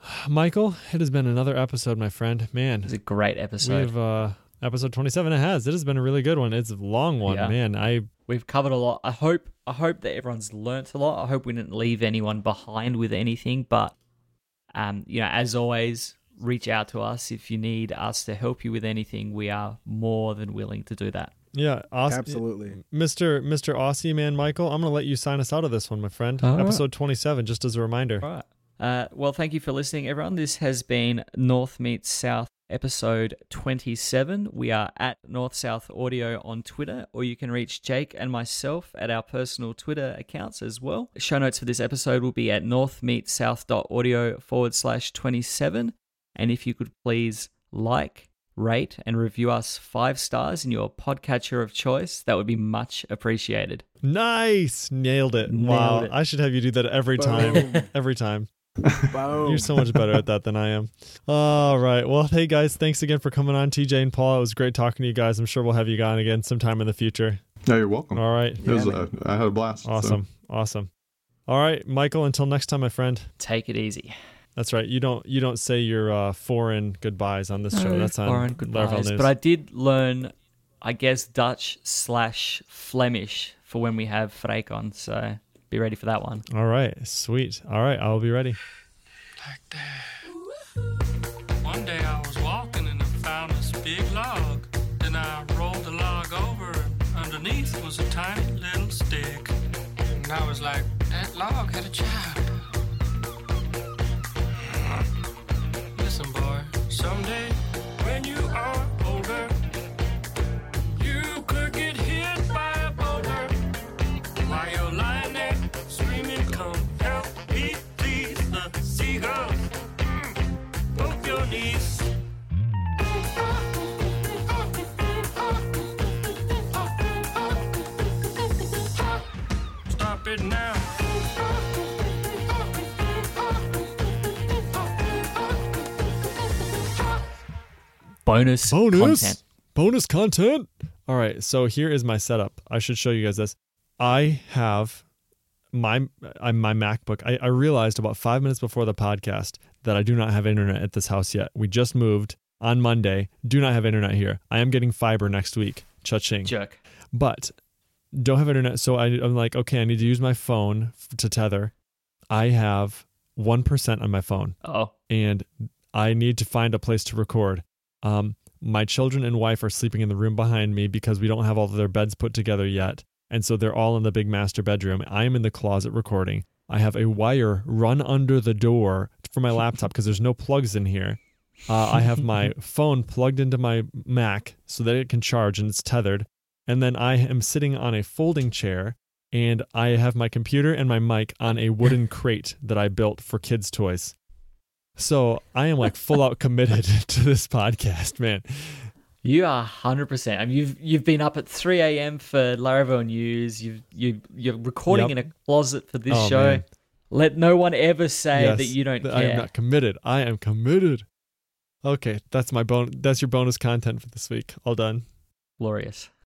Michael, it has been another episode, my friend. Man, It was a great episode. we've uh, episode twenty-seven. It has. It has been a really good one. It's a long one, Yeah. man. I We've covered a lot. I hope I hope that everyone's learnt a lot. I hope we didn't leave anyone behind with anything. But um, you know, as always, reach out to us if you need us to help you with anything. We are more than willing to do that. yeah, awesome. Absolutely. Mister Mister Aussie man, Michael. I'm gonna let you sign us out of this one, my friend. All right. Episode twenty-seven, just as a reminder. All right. Uh, well, thank you for listening, everyone. This has been North Meets South, episode twenty-seven. We are at North South Audio on Twitter, or you can reach Jake and myself at our personal Twitter accounts as well. Show notes for this episode will be at northmeetsouth.audio forward slash 27. And if you could please like, rate, and review us five stars in your podcatcher of choice, that would be much appreciated. Nice, nailed it. Nailed wow, it. I should have you do that every time. Boom. every time. Boom. You're so much better at that than I am. All right. Well, hey guys, thanks again for coming on, T J and Paul. It was great talking to you guys. I'm sure we'll have you on again sometime in the future. No, you're welcome. All right. It was, Yeah, uh, I had a blast. so. Awesome. Awesome. All right, Michael, until next time, my friend. Take it easy. That's right. You don't you don't say your uh, foreign goodbyes on this show. That's on Foreign Laravel goodbyes. News. But I did learn, I guess, Dutch slash Flemish for when we have Freek on. So be ready for that one. All right. Sweet. All right. I'll be ready. Like that. One day I was walking and I found this big log. Then I rolled the log over, and underneath was a tiny little stick. And I was like, that log had a child. Listen, boy, someday when you are older, you could get hit by a boulder while you're lying there screaming, come help me, please. The seagulls mm, poke your knees. Stop it now. Bonus, Bonus content. bonus content. All right, so here is my setup. I should show you guys this. I have my I, my MacBook. I, I realized about five minutes before the podcast that I do not have internet at this house yet. We just moved on Monday. Do not have internet here. I am getting fiber next week. Cha-ching. Jerk. But don't have internet. So I, I'm like, okay, I need to use my phone f- to tether. I have one percent on my phone, Oh, and I need to find a place to record. Um, my children and wife are sleeping in the room behind me because we don't have all of their beds put together yet. And so they're all in the big master bedroom. I am in the closet recording. I have a wire run under the door for my laptop because there's no plugs in here. Uh, I have my phone plugged into my Mac so that it can charge and it's tethered. And then I am sitting on a folding chair, and I have my computer and my mic on a wooden crate that I built for kids' toys. So I am like full out committed to this podcast, man. you are one hundred percent. I mean, you've you've been up at three a.m. for Laravel News. You've, you, you're recording Yep. in a closet for this Oh, show. man. Let no one ever say Yes, that you don't that care. I am not committed. I am committed. Okay, that's my bon- That's your bonus content for this week. All done. Glorious.